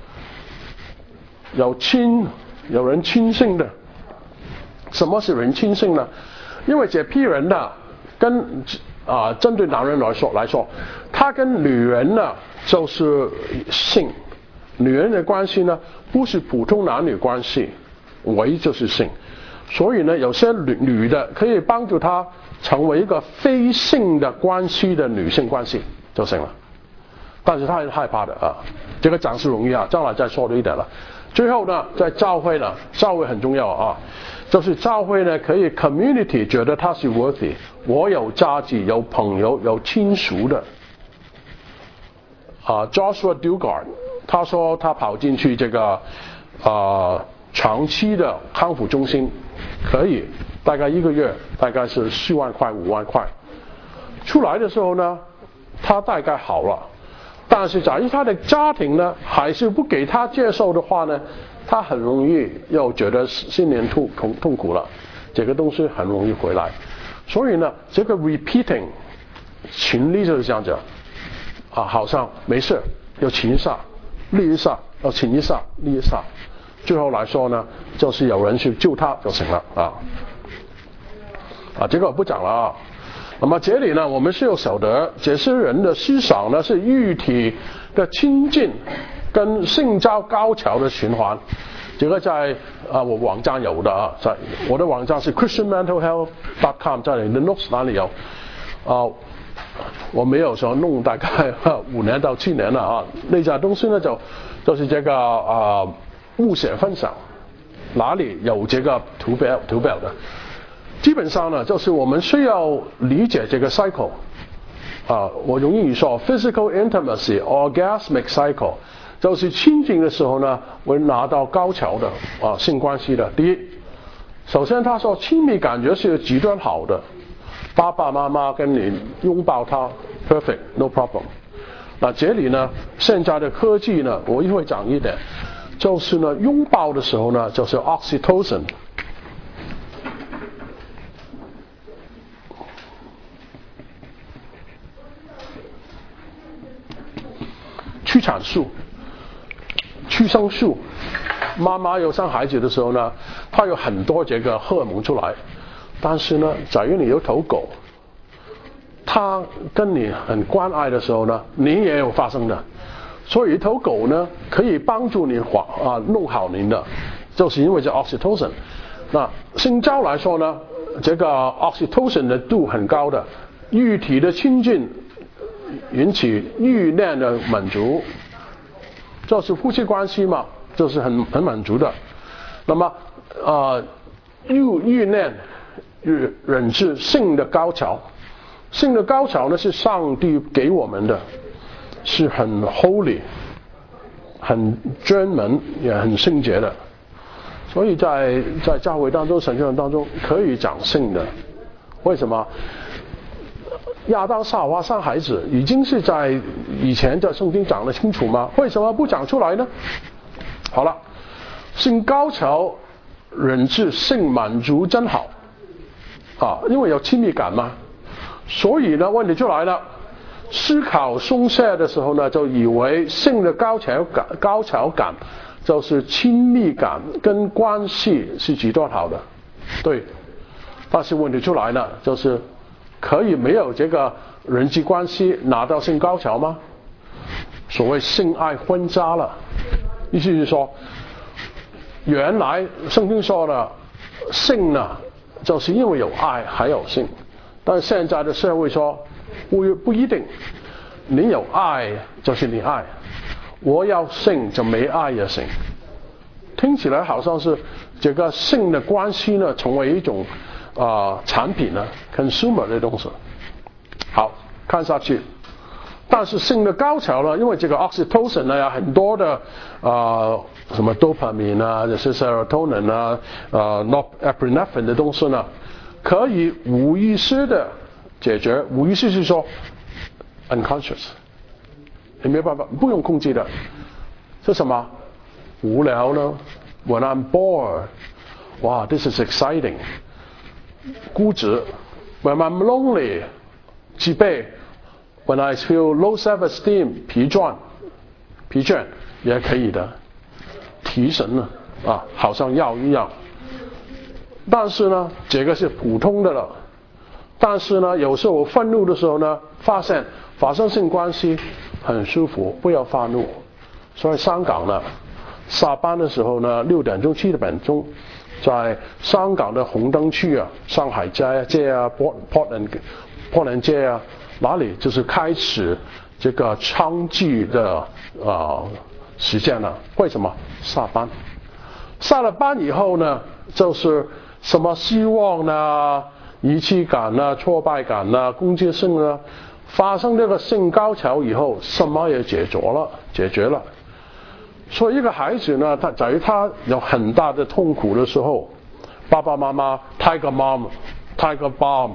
有人轻信的。什么是人轻信呢？因为这批人呢，跟针对男人来说，他跟女人呢就是性，女人的关系呢不是普通男女关系，唯就是性。所以呢，有些女的可以帮助他成为一个非性的关系的女性关系就行了。但是他很害怕的这个讲是容易将来再说的一点了。最后呢，在教会呢，教会很重要就是教会呢可以 community 觉得他是 worthy， 我有价值，有朋友，有亲属的。Joshua Dugard 他说他跑进去这个长期的康复中心，可以大概1个月大概是4万块5万块，出来的时候呢，他大概好了。但是假如他的家庭呢还是不给他接受的话呢，他很容易又觉得心灵痛苦了，这个东西很容易回来。所以呢，这个 repeating 情力就是这样子好像没事又请一下，立一下，要请一下，立一下，最后来说呢，就是有人去救他就行了这个我不讲了那么这里呢，我们是要晓得这些人的思想呢是肉体的亲近跟性交高潮的循环。这个在我网站有的在我的网站是 christianmentalhealth.com， 在你的 notes 那里有我没有说弄大概5年到7年了那家东西呢就是这个误写分享，哪里有这个图表的。基本上呢，就是我们需要理解这个 cycle 我用英语说 physical intimacy orgasmic cycle， 就是亲近的时候呢会拿到高潮的性关系的。第一，首先他说亲密感觉是极端好的，爸爸妈妈跟你拥抱他 perfect no problem。那这里呢，现在的科技呢，我一会讲一点，就是呢拥抱的时候呢，就是 oxytocin。催产素、催生素，妈妈有生孩子的时候呢，它有很多这个荷尔蒙出来。但是呢，假如你有头狗，它跟你很关爱的时候呢，你也有发生的。所以一头狗呢，可以帮助你弄好您的，就是因为这 oxytocin。那性交来说呢，这个 oxytocin 的度很高的，肉体的亲近引起欲念的满足，就是夫妻关系嘛，就是很满足的。那么欲念引致性的高潮，性的高潮呢是上帝给我们的，是很 holy 很专门也很圣洁的。所以在教会当中神学当中可以讲性的。为什么？亚当夏娃生孩子已经是在以前的圣经讲得清楚吗？为什么不讲出来呢？好了，性高潮引致性满足真好因为有亲密感嘛。所以呢问题就来了，思考松懈的时候呢，就以为性的高潮感就是亲密感跟关系是极端好的，对。但是问题出来了，就是可以没有这个人际关系拿到性高潮吗？所谓性爱混杂了，意思是说，原来圣经说的性呢，就是因为有爱还有性，但是现在的社会说不一定。你有爱就是你爱，我要性就没爱也行。听起来好像是这个性的关系呢，成为一种产品呢 ，consumer 的东西。好，看下去。但是性的高潮呢，因为这个 oxytocin 呢有很多的什么 dopamine 啊，就是 serotonin 啊，norepinephrine 的东西呢，可以无意识的解决。无意识是说 unconscious， 你没办法，不用控制的。是什么？无聊呢 ？When I'm bored， 哇 ，this is exciting。固执 ，When I'm lonely， 自卑 ，When I feel low self-esteem， 疲倦也可以的。提神呢，好像药一样。但是呢，这个是普通的了。但是呢，有时候我愤怒的时候呢，发现发生性关系很舒服，不要发怒。所以香港呢，下班的时候呢，6点钟、7点钟，在香港的红灯区啊，上海街啊、Portland 街啊，哪里就是开始这个娼妓的时间了。为什么？下了班以后呢，就是什么希望呢、遗弃感呢、挫败感呢、攻击性呢，发生这个性高潮以后，什么也解决了。所以一个孩子呢，他在于他有很大的痛苦的时候，爸爸妈妈 Tiger Mom、Tiger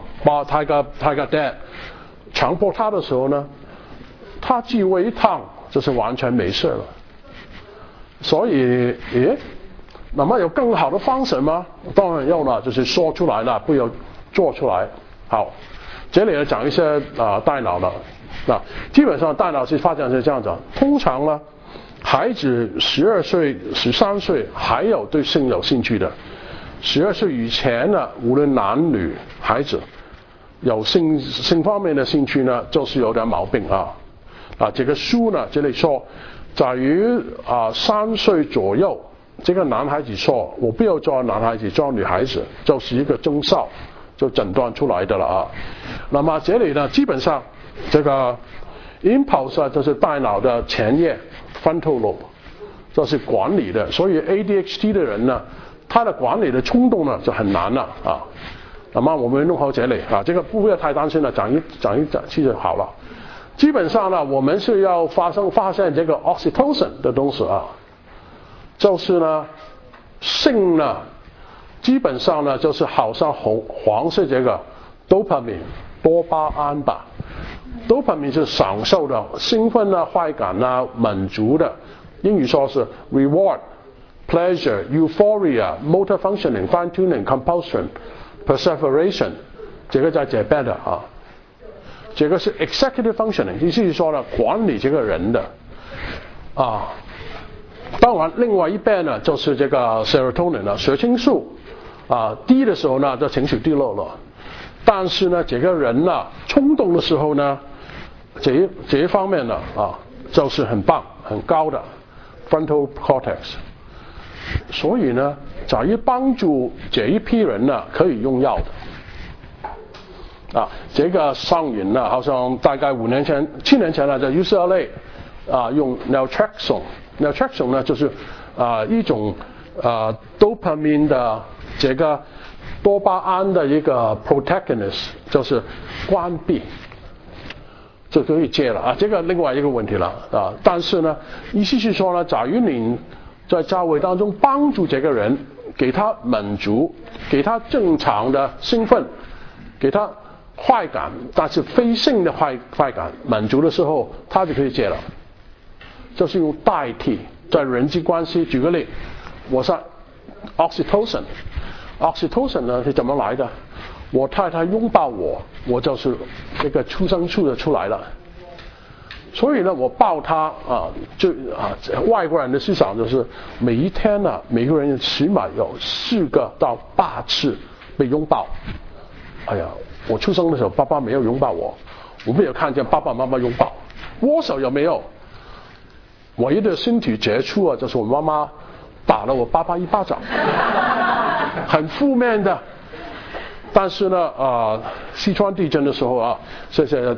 Bob、Tiger Dad 强迫他的时候呢，他自慰一趟就是完全没事了。所以，那么有更好的方式吗？当然有了，就是说出来了，不要做出来。好，这里呢讲一些大脑了。基本上大脑是发展是这样子，通常呢，孩子12岁、13岁还有对性有兴趣的，12岁以前呢，无论男女孩子有性方面的兴趣呢，就是有点毛病这个书呢这里说，在于3岁左右，这个男孩子说我不要做男孩子，做女孩子，就是一个征兆，就诊断出来的了那么这里呢，基本上这个 impulse 就是大脑的前叶 frontal lobe， 这是管理的，所以 ADHD 的人呢，他的管理的冲动呢就很难了那么我们弄好这里这个不要太担心了，讲一期就好了。基本上呢，我们是要发现这个 oxytocin 的东西就是呢，性呢，基本上呢就是好像黄色这个 dopamine 多巴胺吧。dopamine 是享受的、兴奋快感满足的，英语说是 reward、pleasure、euphoria、motor functioning、fine-tuning、compulsion、perseveration， 这个在这边的这个是 executive functioning， 意思是说呢，管理这个人的当然，另外一边呢就是这个 serotonin 血清素低的时候呢，就情绪低落了。但是呢，这个人呢，冲动的时候呢，这一方面呢就是很棒、很高的 frontal cortex。所以呢，在于帮助这一批人呢，可以用药的。这个上瘾呢，好像大概7年前呢，在 UCLA 用 naltrexone。naltrexone 呢就是一种dopamine 的这个多巴胺的一个 protagonist， 就是关闭，就可以戒了这个另外一个问题了但是呢，意思是说呢，假如你在教会当中帮助这个人，给他满足，给他正常的兴奋，给他快感，但是非性的快感满足的时候，他就可以戒了。就是用代替在人际关系。举个例，我说 oxytocin 呢是怎么来的？我太太拥抱我就是这个出生处的出来了。所以呢，我抱她外国人的思想就是每一天呢，每个人起码有4个到8次被拥抱。哎呀，我出生的时候爸爸没有拥抱我没有看见爸爸妈妈拥抱，握手有没有？唯一的身体接触就是我妈妈打了我爸爸一巴掌，很负面的。 但是呢西川地震的时候啊，谢谢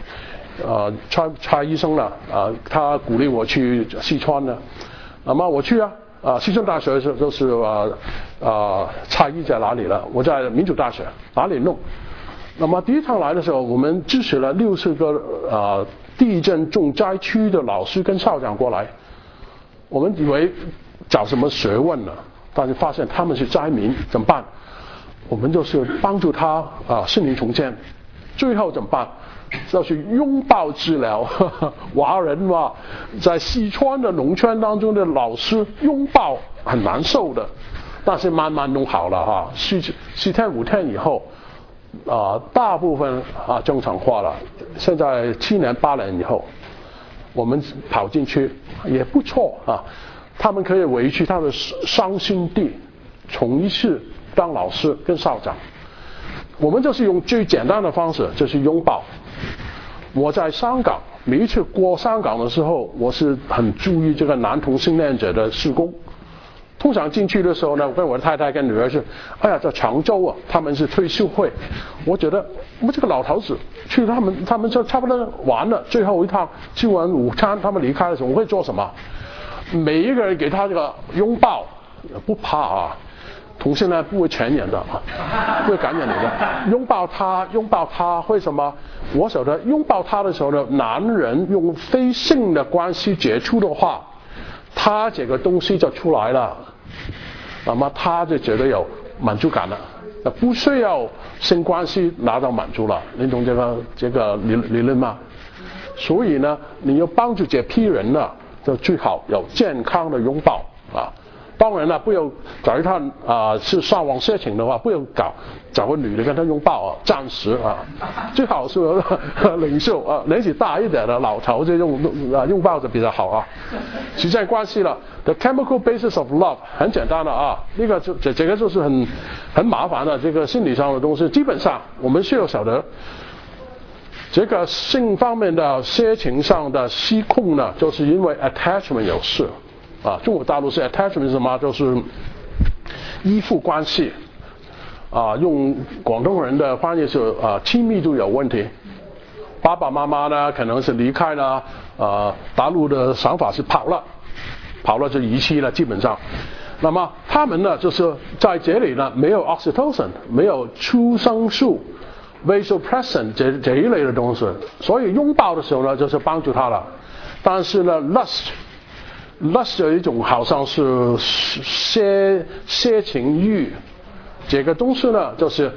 蔡医生呢他鼓励我去西川呢，那么我去西川大学的时候就是蔡医在哪里了？我在民主大学哪里弄？那么第一趟来的时候，我们支持了60个地震重灾区的老师跟校长过来，我们以为找什么学问呢？但是发现他们是灾民，怎么办？我们就是帮助他心灵重建。最后怎么办？就是拥抱治疗，华人嘛，在西川的农村当中的老师拥抱很难受的，但是慢慢弄好了4天5天以后。大部分正常化了。现在7年8年以后，我们跑进去也不错他们可以回去他的伤心地，重新当老师跟校长。我们就是用最简单的方式，就是拥抱。我在香港，每一次过香港的时候，我是很注意这个男同性恋者的事工。通常进去的时候呢，我跟我的太太跟女儿是，在长洲他们是退休会，我觉得我们这个老头子去他们就差不多完了，最后一趟吃完午餐，他们离开的时候，我会做什么？每一个人给他这个拥抱，不怕同性恋不会传染的不会感染你的。拥抱他，为什么？我晓得拥抱他的时候呢，男人用非性的关系接触的话，他这个东西就出来了，那么他就觉得有满足感了，不需要性关系拿到满足了，你懂这个理论吗？所以呢，你要帮助这批人呢，就最好有健康的拥抱当然了，不要找一趟是上网色情的话，不要找个女的跟他拥抱暂时最好是领袖年纪大一点的老头这种拥抱就比较好时间关系了 ，The chemical basis of love 很简单的那个这个就是很麻烦的这个心理上的东西，基本上我们需要晓得。这个性方面的色情上的失控呢，就是因为 attachment 有事中国大陆是 attachment 是什么？就是依附关系用广东人的翻译是亲密度有问题。爸爸妈妈呢可能是离开了大陆的想法是跑了就遗弃了基本上。那么他们呢就是在这里呢没有 oxytocin 没有催生素 vasopressin 这一类的东西，所以拥抱的时候呢就是帮助他了。但是呢 lust 有一种好像是色情欲，这个东西呢就是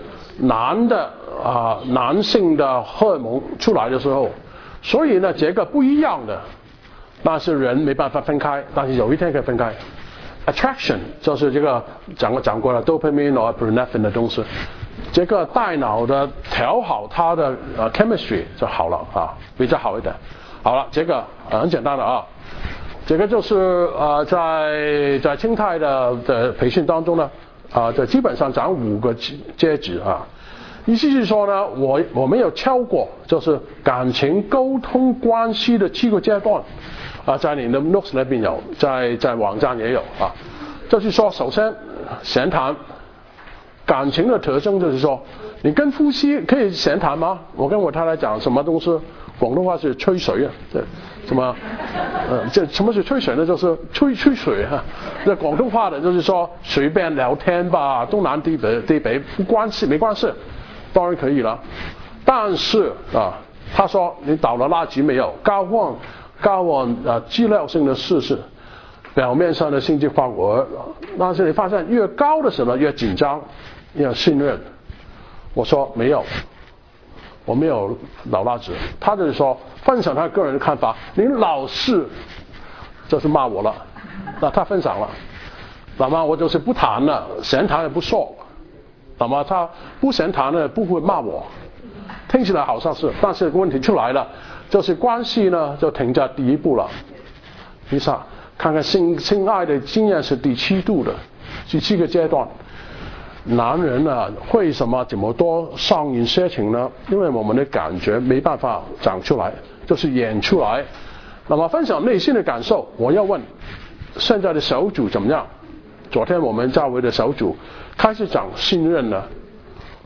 男性的荷尔蒙出来的时候，所以呢这个不一样的，但是人没办法分开，但是有一天可以分开。Attraction 就是这个讲过了 dopamine 或 norepinephrine 的东西，这个大脑的调好它的chemistry 就好了比较好一点。好了，这个很简单的这个就是在清泰的培训当中呢这基本上讲5个阶级意思是说呢，我没有敲过，就是感情沟通关系的7个阶段在你的 notes 那边有，在网站也有就是说，首先闲谈，感情的特征就是说，你跟夫妻可以闲谈吗？我跟我太太讲什么东西，广东话是吹水什么这什么是吹水呢？就是吹水那广东话的就是说随便聊天吧，东南西北不关系没关系，当然可以了。但是他说你倒了垃圾没有？交换资料性的事实，表面上的性质反而，但是你发现越高的时候越紧张，越信任。我说没有，我没有倒垃圾。他就是说分享他个人的看法，你老是就是骂我了。那他分享了，那么我就是不谈了，闲谈也不说。那么他不闲谈呢，不会骂我。听起来好像是，但是问题出来了，就是关系呢就停在第一步了。你想看看性爱的经验是第7度的，第7个阶段。男人为什么这么多上瘾色情呢？因为我们的感觉没办法讲出来，就是演出来。那么分享内心的感受，我要问现在的小组怎么样？昨天我们教会的小组开始讲信任了，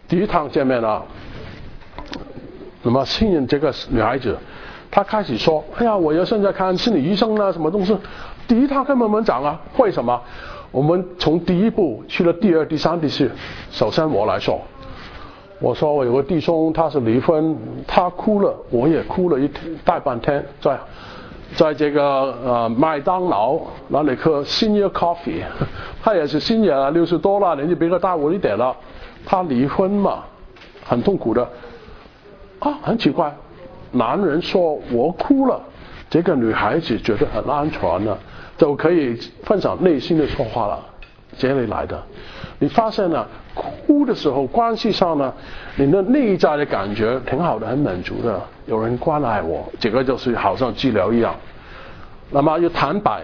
第一趟见面了，那么信任这个女孩子，她开始说：“哎呀，我要现在看心理医生啊，什么东西？”第一趟根本没讲啊，为什么？我们从第一步去了第二、第三、第四。首先我来说，我说我有个弟兄他是离婚，他哭了，我也哭了大半天，在这个麦当劳那里喝 Senior Coffee， 他也是Senior 了，60多了，年纪比我大我一点了，他离婚嘛，很痛苦的啊，很奇怪，男人说我哭了，这个女孩子觉得很安全了，就可以分享内心的说话了，这里来的。你发现呢，哭的时候关系上呢，你的内在的感觉挺好的，很满足的，有人关爱我，这个就是好像治疗一样。那么要坦白，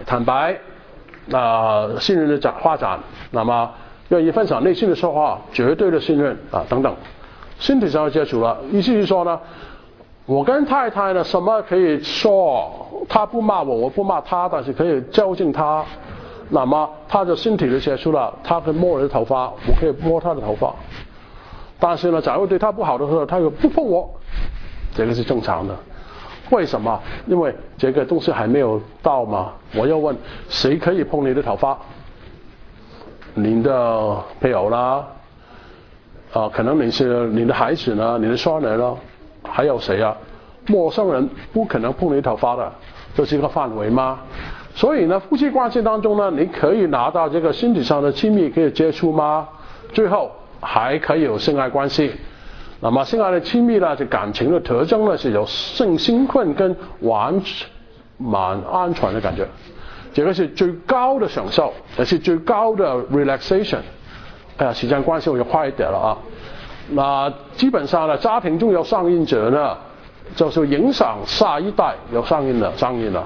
信任的发展，那么愿意分享内心的说话，绝对的信任啊等等。身体上接触了，意思是说呢，我跟太太呢什么可以说，她不骂我，我不骂她，但是可以较劲她。那么他的身体的接触了，他可以摸我的头发，我可以摸他的头发。但是呢，假如对他不好的时候，他又不碰我，这个是正常的。为什么？因为这个东西还没有到嘛。我要问，谁可以碰你的头发？您的配偶啦，可能你是你的孩子呢，你的孙女呢，还有谁啊？陌生人不可能碰你头发的，就是一个范围吗？所以呢，夫妻关系当中呢，你可以拿到这个身体上的亲密可以接触吗？最后还可以有性爱关系。那么性爱的亲密呢，这感情的特征呢是有性兴奋跟蛮安全的感觉，这个是最高的享受，也是最高的 relaxation。时间关系我就快一点了啊。那基本上呢，家庭中有上瘾者呢，就是影响下一代有上瘾了。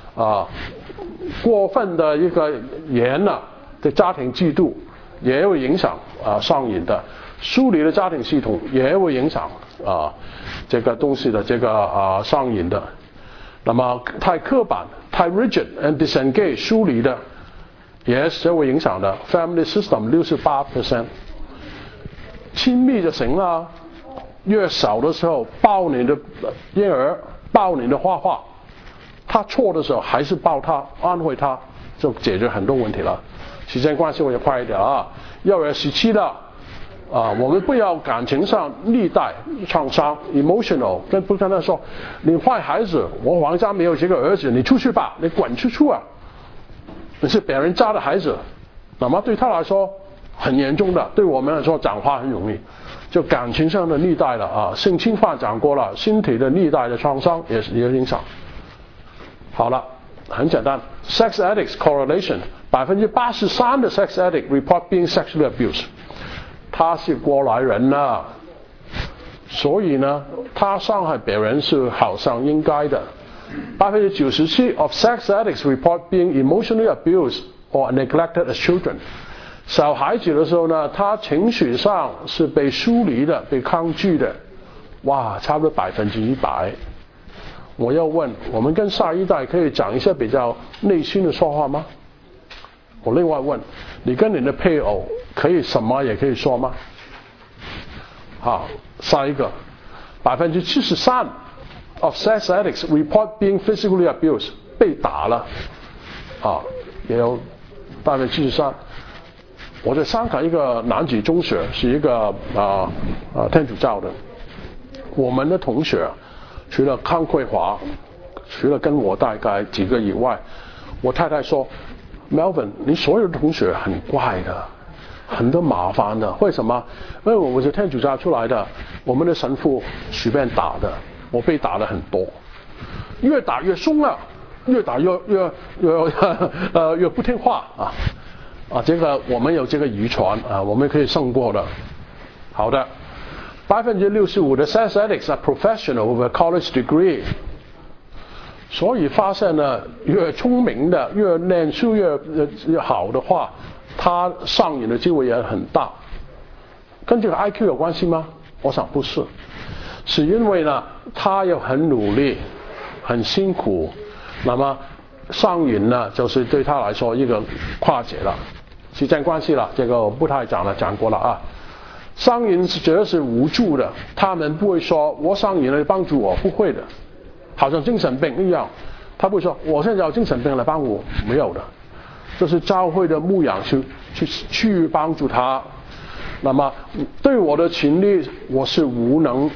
过分的一个严了的家庭制度也会影响上瘾的，疏离的家庭系统也会影响这个东西的这个上瘾的。那么太刻板、太 rigid and disengaged 疏离的也是会影响的。Family system 68%， 亲密就行了，越少的时候抱你的婴儿，抱你的画画。他错的时候还是抱他，安慰他，就解决很多问题了。时间关系我也快一点啊。幼儿时期的我们不要感情上历代创伤 emotional， 不跟他说你坏孩子，我王家没有这个儿子，你出去吧，你滚出去啊！你是别人家的孩子，那么对他来说很严重的，对我们来说讲话很容易。就感情上的历代了性侵犯讲过了，身体的历代的创伤也有影响。好了，很简单 ，sex addicts correlation， 83% 的 sex addict report being sexually abused， 他是过来人了，所以呢，他伤害别人是好像应该的。97% of sex addicts report being emotionally abused or neglected as children。小孩子的时候呢，他情绪上是被疏离的、被抗拒的，哇，差不多100%。我要问，我们跟下一代可以讲一些比较内心的说话吗？我另外问，你跟你的配偶可以什么也可以说吗？好，下一个，73% of sex addicts report being physically abused， 被打了，也有73%。我在香港一个男子中学，是一个天主教的，我们的同学。除了康慧华，除了跟我大概几个以外，我太太说 Melvin 你所有的同学很怪的，很多麻烦的。为什么？因为我是天主教出来的，我们的神父随便打的，我被打的很多，越打越凶了，越打越不听话这个我们有这个遗传我们可以胜过的。好的。65% 的 sex addicts are professional with a college degree， 所以发现呢，越聪明的、越念书越好的话，他上瘾的机会也很大。跟这个 IQ 有关系吗？我想不是，是因为呢，他又很努力、很辛苦，那么上瘾呢，就是对他来说一个跨界了，时间关系了，这个我不太讲过了上瘾者是无助的，他们不会说我上瘾了帮助我，不会的，好像精神病一样，他不会说我现在有精神病来帮我，没有的，这是教会的牧养去帮助他。那么对我的情力我是无能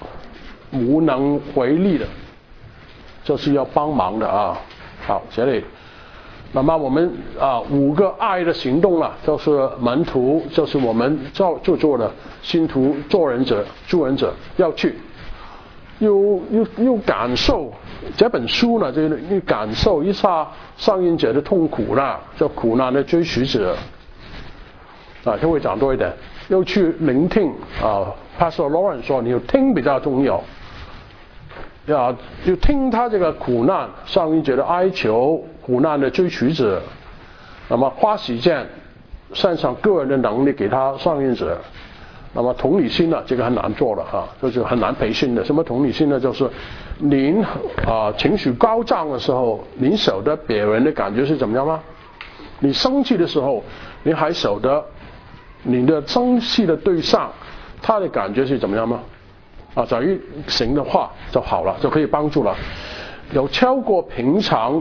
为力的，这是要帮忙的啊。好，这里。那么我们5个爱的行动了，就是门徒，就是我们做的信徒、助人者要去，又感受这本书呢，就感受一下上瘾者的痛苦啦，叫苦难的追随者就会讲多一点，又去聆听Pastor Lawrence 说，你要听比较重要。要听他这个苦难上瘾者的哀求，苦难的追随者，那么花时间擅长个人的能力给他上瘾者。那么同理心呢，这个很难做的就是很难培训的。什么同理心呢？就是您情绪高涨的时候，您晓得别人的感觉是怎么样吗？你生气的时候，你还晓得你的生气的对象他的感觉是怎么样吗？假如行的话就好了，就可以帮助了。有超过平常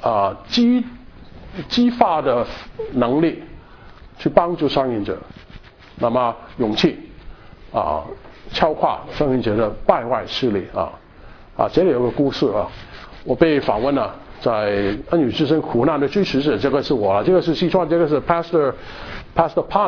激发的能力去帮助上瘾者。那么勇气超跨上瘾者的败坏势力这里有个故事我被访问了，在恩语之声苦难的追随者，这个是我了，这个是西川，这个是 Pastor Pan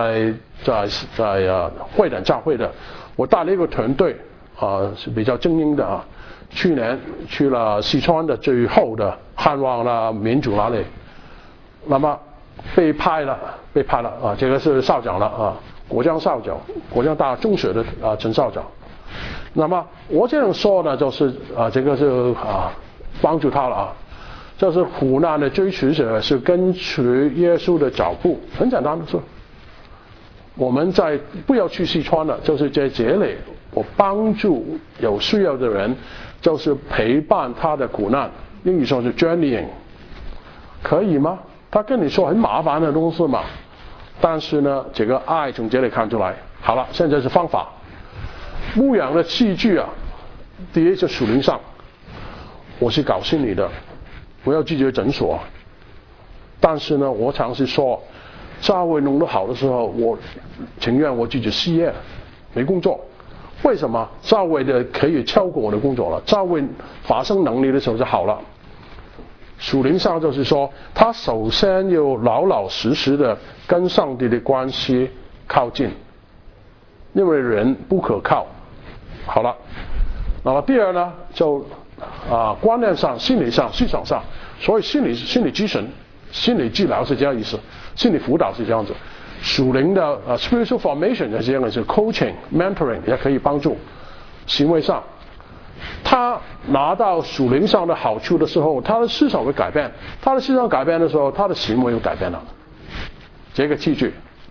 在会展教会的。我带了一个团队是比较精英的去年去了西川的最后的汉望啦、民主那里，那么被派了这个是校长了国江校长，国江大中学的陈校长。那么我这样说呢，就是这个是帮助他了就是苦难的追随者是跟随耶稣的脚步，很简单的事。我们不要去西川了，就是在这里我帮助有需要的人，就是陪伴他的苦难，英语说是 journeying， 可以吗？他跟你说很麻烦的东西嘛，但是呢这个爱从这里看出来。好了，现在是方法。牧养的器具第一是属灵上，我是搞心理的，我要拒绝诊所，但是呢我常是说教会弄得好的时候，我情愿我拒绝失业，没工作。为什么？教会的可以超过我的工作了，教会发生能力的时候就好了。属灵上就是说，他首先要老老实实的跟上帝的关系靠近，因为人不可靠。好了，那么第二呢，就观念上、心理上、思想上，所以心理咨询、心理治疗是这样意思，心理辅导是这样子。属灵的spiritual formation 也是这样，是 coaching、mentoring 也可以帮助。行为上，他拿到属灵上的好处的时候，他的思想会改变，他的思想改变的时候，他的行为又改变了。这个器具。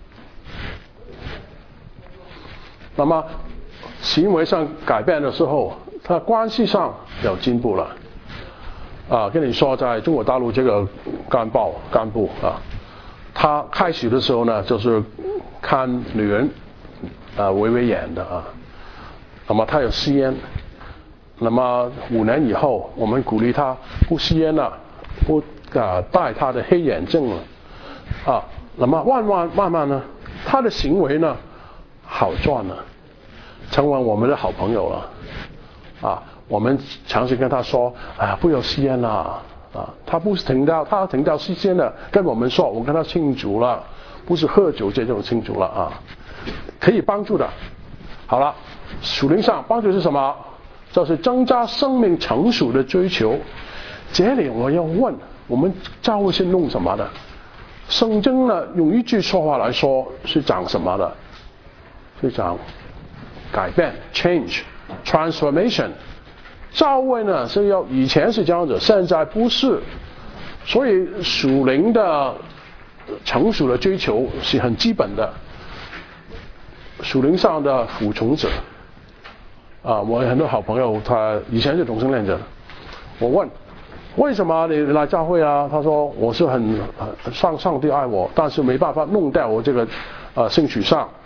那么行为上改变的时候，他关系上有进步了。跟你说，在中国大陆这个干部他开始的时候呢，就是看女人维眼的那么他有吸烟，那么5年以后，我们鼓励他不吸烟了，不戴他的黑眼镜了那么慢慢呢，他的行为呢好转了，成为我们的好朋友了我们尝试跟他说不要吸烟了他不是停掉吸烟了，跟我们说，我跟他庆祝了，不是喝酒这种庆祝了可以帮助的。好了，属灵上帮助是什么？就是增加生命成熟的追求。这里我要问，我们教会是弄什么的？圣经呢，用一句说话来说是讲什么的？是讲改变 change transformation。教会呢是要以前是这样子，现在不是，所以属灵的成熟的追求是很基本的。属灵上的服从者我有很多好朋友，他以前是同性恋者，我问为什么你来教会他说我是很上帝爱我，但是没办法弄掉我这个性取向，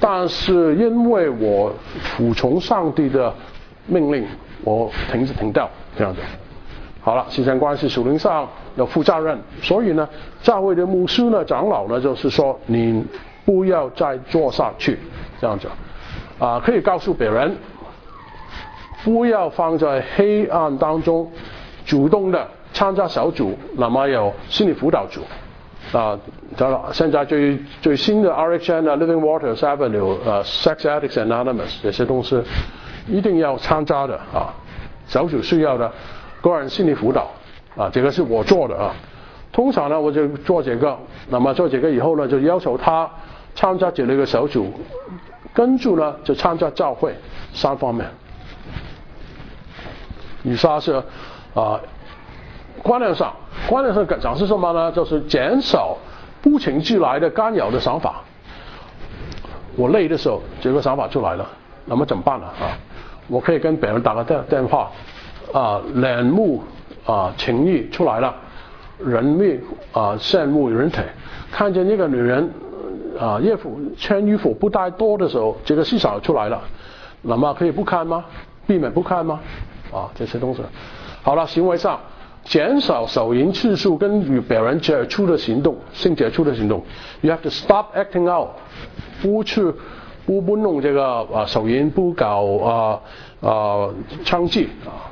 但是因为我服从上帝的命令，我停掉这样子。好了，时间关系，属灵上有负责任，所以呢，教会的牧师呢、长老呢，就是说你不要再做下去，这样子，可以告诉别人，不要放在黑暗当中，主动的参加小组，那么有心理辅导组，现在最新的 RHN 啊、Living Waters Avenue、Sex Addicts Anonymous 这些东西一定要参加的小组需要的。个人心理辅导这个是我做的通常呢我就做这个，那么做这个以后呢就要求他参加这类的小组，跟住呢就参加教会3方面。以下是观念上讲是什么呢？就是减少不请自来的干扰的想法。我累的时候这个想法出来了，那么怎么办呢我可以跟别人打个电话恋慕情意出来了，人命羡慕人体，看见一个女人衣服不太多的时候，这个思想出来了，那么可以不看吗？避免不看吗？这些东西。好了，行为上减少手淫次数跟与别人接触的行动，性接触的行动。You have to stop acting out， 不弄这个手淫，不搞娼妓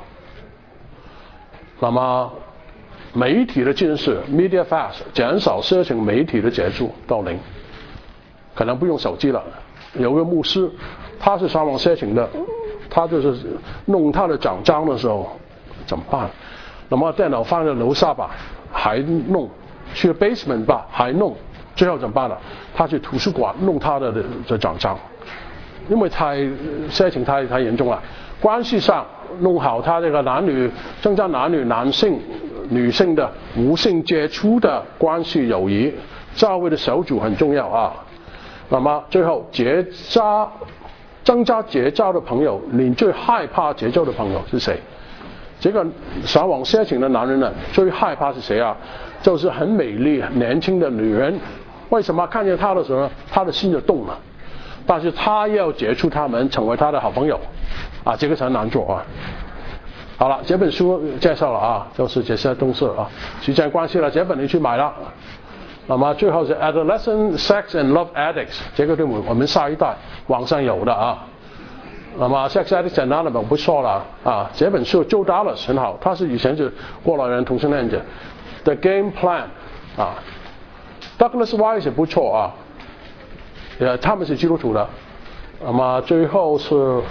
那么媒体的近视 media fast， 减少色情媒体的接触到0，可能不用手机了。有个牧师，他是上网色情的，他就是弄他的奖章的时候怎么办？那么电脑放在楼下吧，还弄；去 basement 吧，还弄。最后怎么办呢？他去图书馆弄他的奖章，因为色情太严重了。关系上弄好他这个增加男性、女性的无性接触的关系友谊，教会的小组很重要那么最后增加结交的朋友，你最害怕结交的朋友是谁？这个上网色情的男人呢，最害怕是谁就是很美丽、年轻的女人。为什么看见他的时候呢，他的心就动了？但是他要接触他们，成为他的好朋友这个才难做好了，这本书介绍了就是这些东西时间关系了，这本你去买了。那么最后是 Adolescent Sex and Love Addicts， 这个对我们下一代网上有的那么 Sex Addicts Anonymous 不说了这本书 Joe Dallas 很好，他是以前是过来人同性恋者 The Game Plan Douglas Wise 也不错他们是基督徒的。那么最后是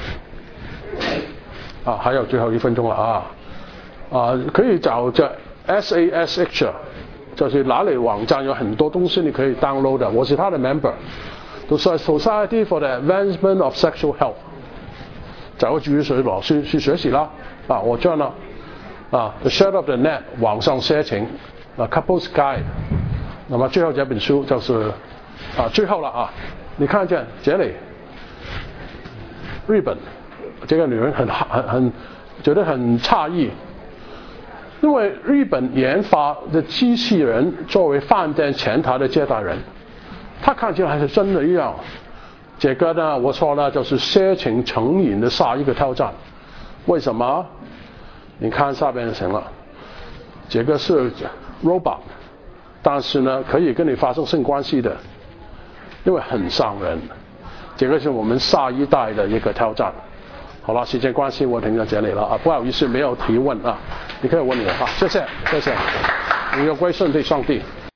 还有最后1分钟了可以找这 SASH， 就是哪里网站有很多东西你可以 download 的，我是他的 member， 都是 Society for the Advancement of Sexual Health， 找个注水老师去学习啦我这呢The Shadow of the Net 网上色情Couples Guide。那么最后这本书就是最后了你看见这里日本这个女人觉得很诧异，因为日本研发的机器人作为饭店前台的接待人，他看起来还是真的一样。这个呢我说呢就是色情成瘾的下一个挑战。为什么？你看下边就行了，这个是 robot， 但是呢可以跟你发生性关系的，因为很伤人。这个是我们下一代的一个挑战。好了，时间关系我停在这里了不好意思没有提问你可以问我谢谢，你要归顺对上帝。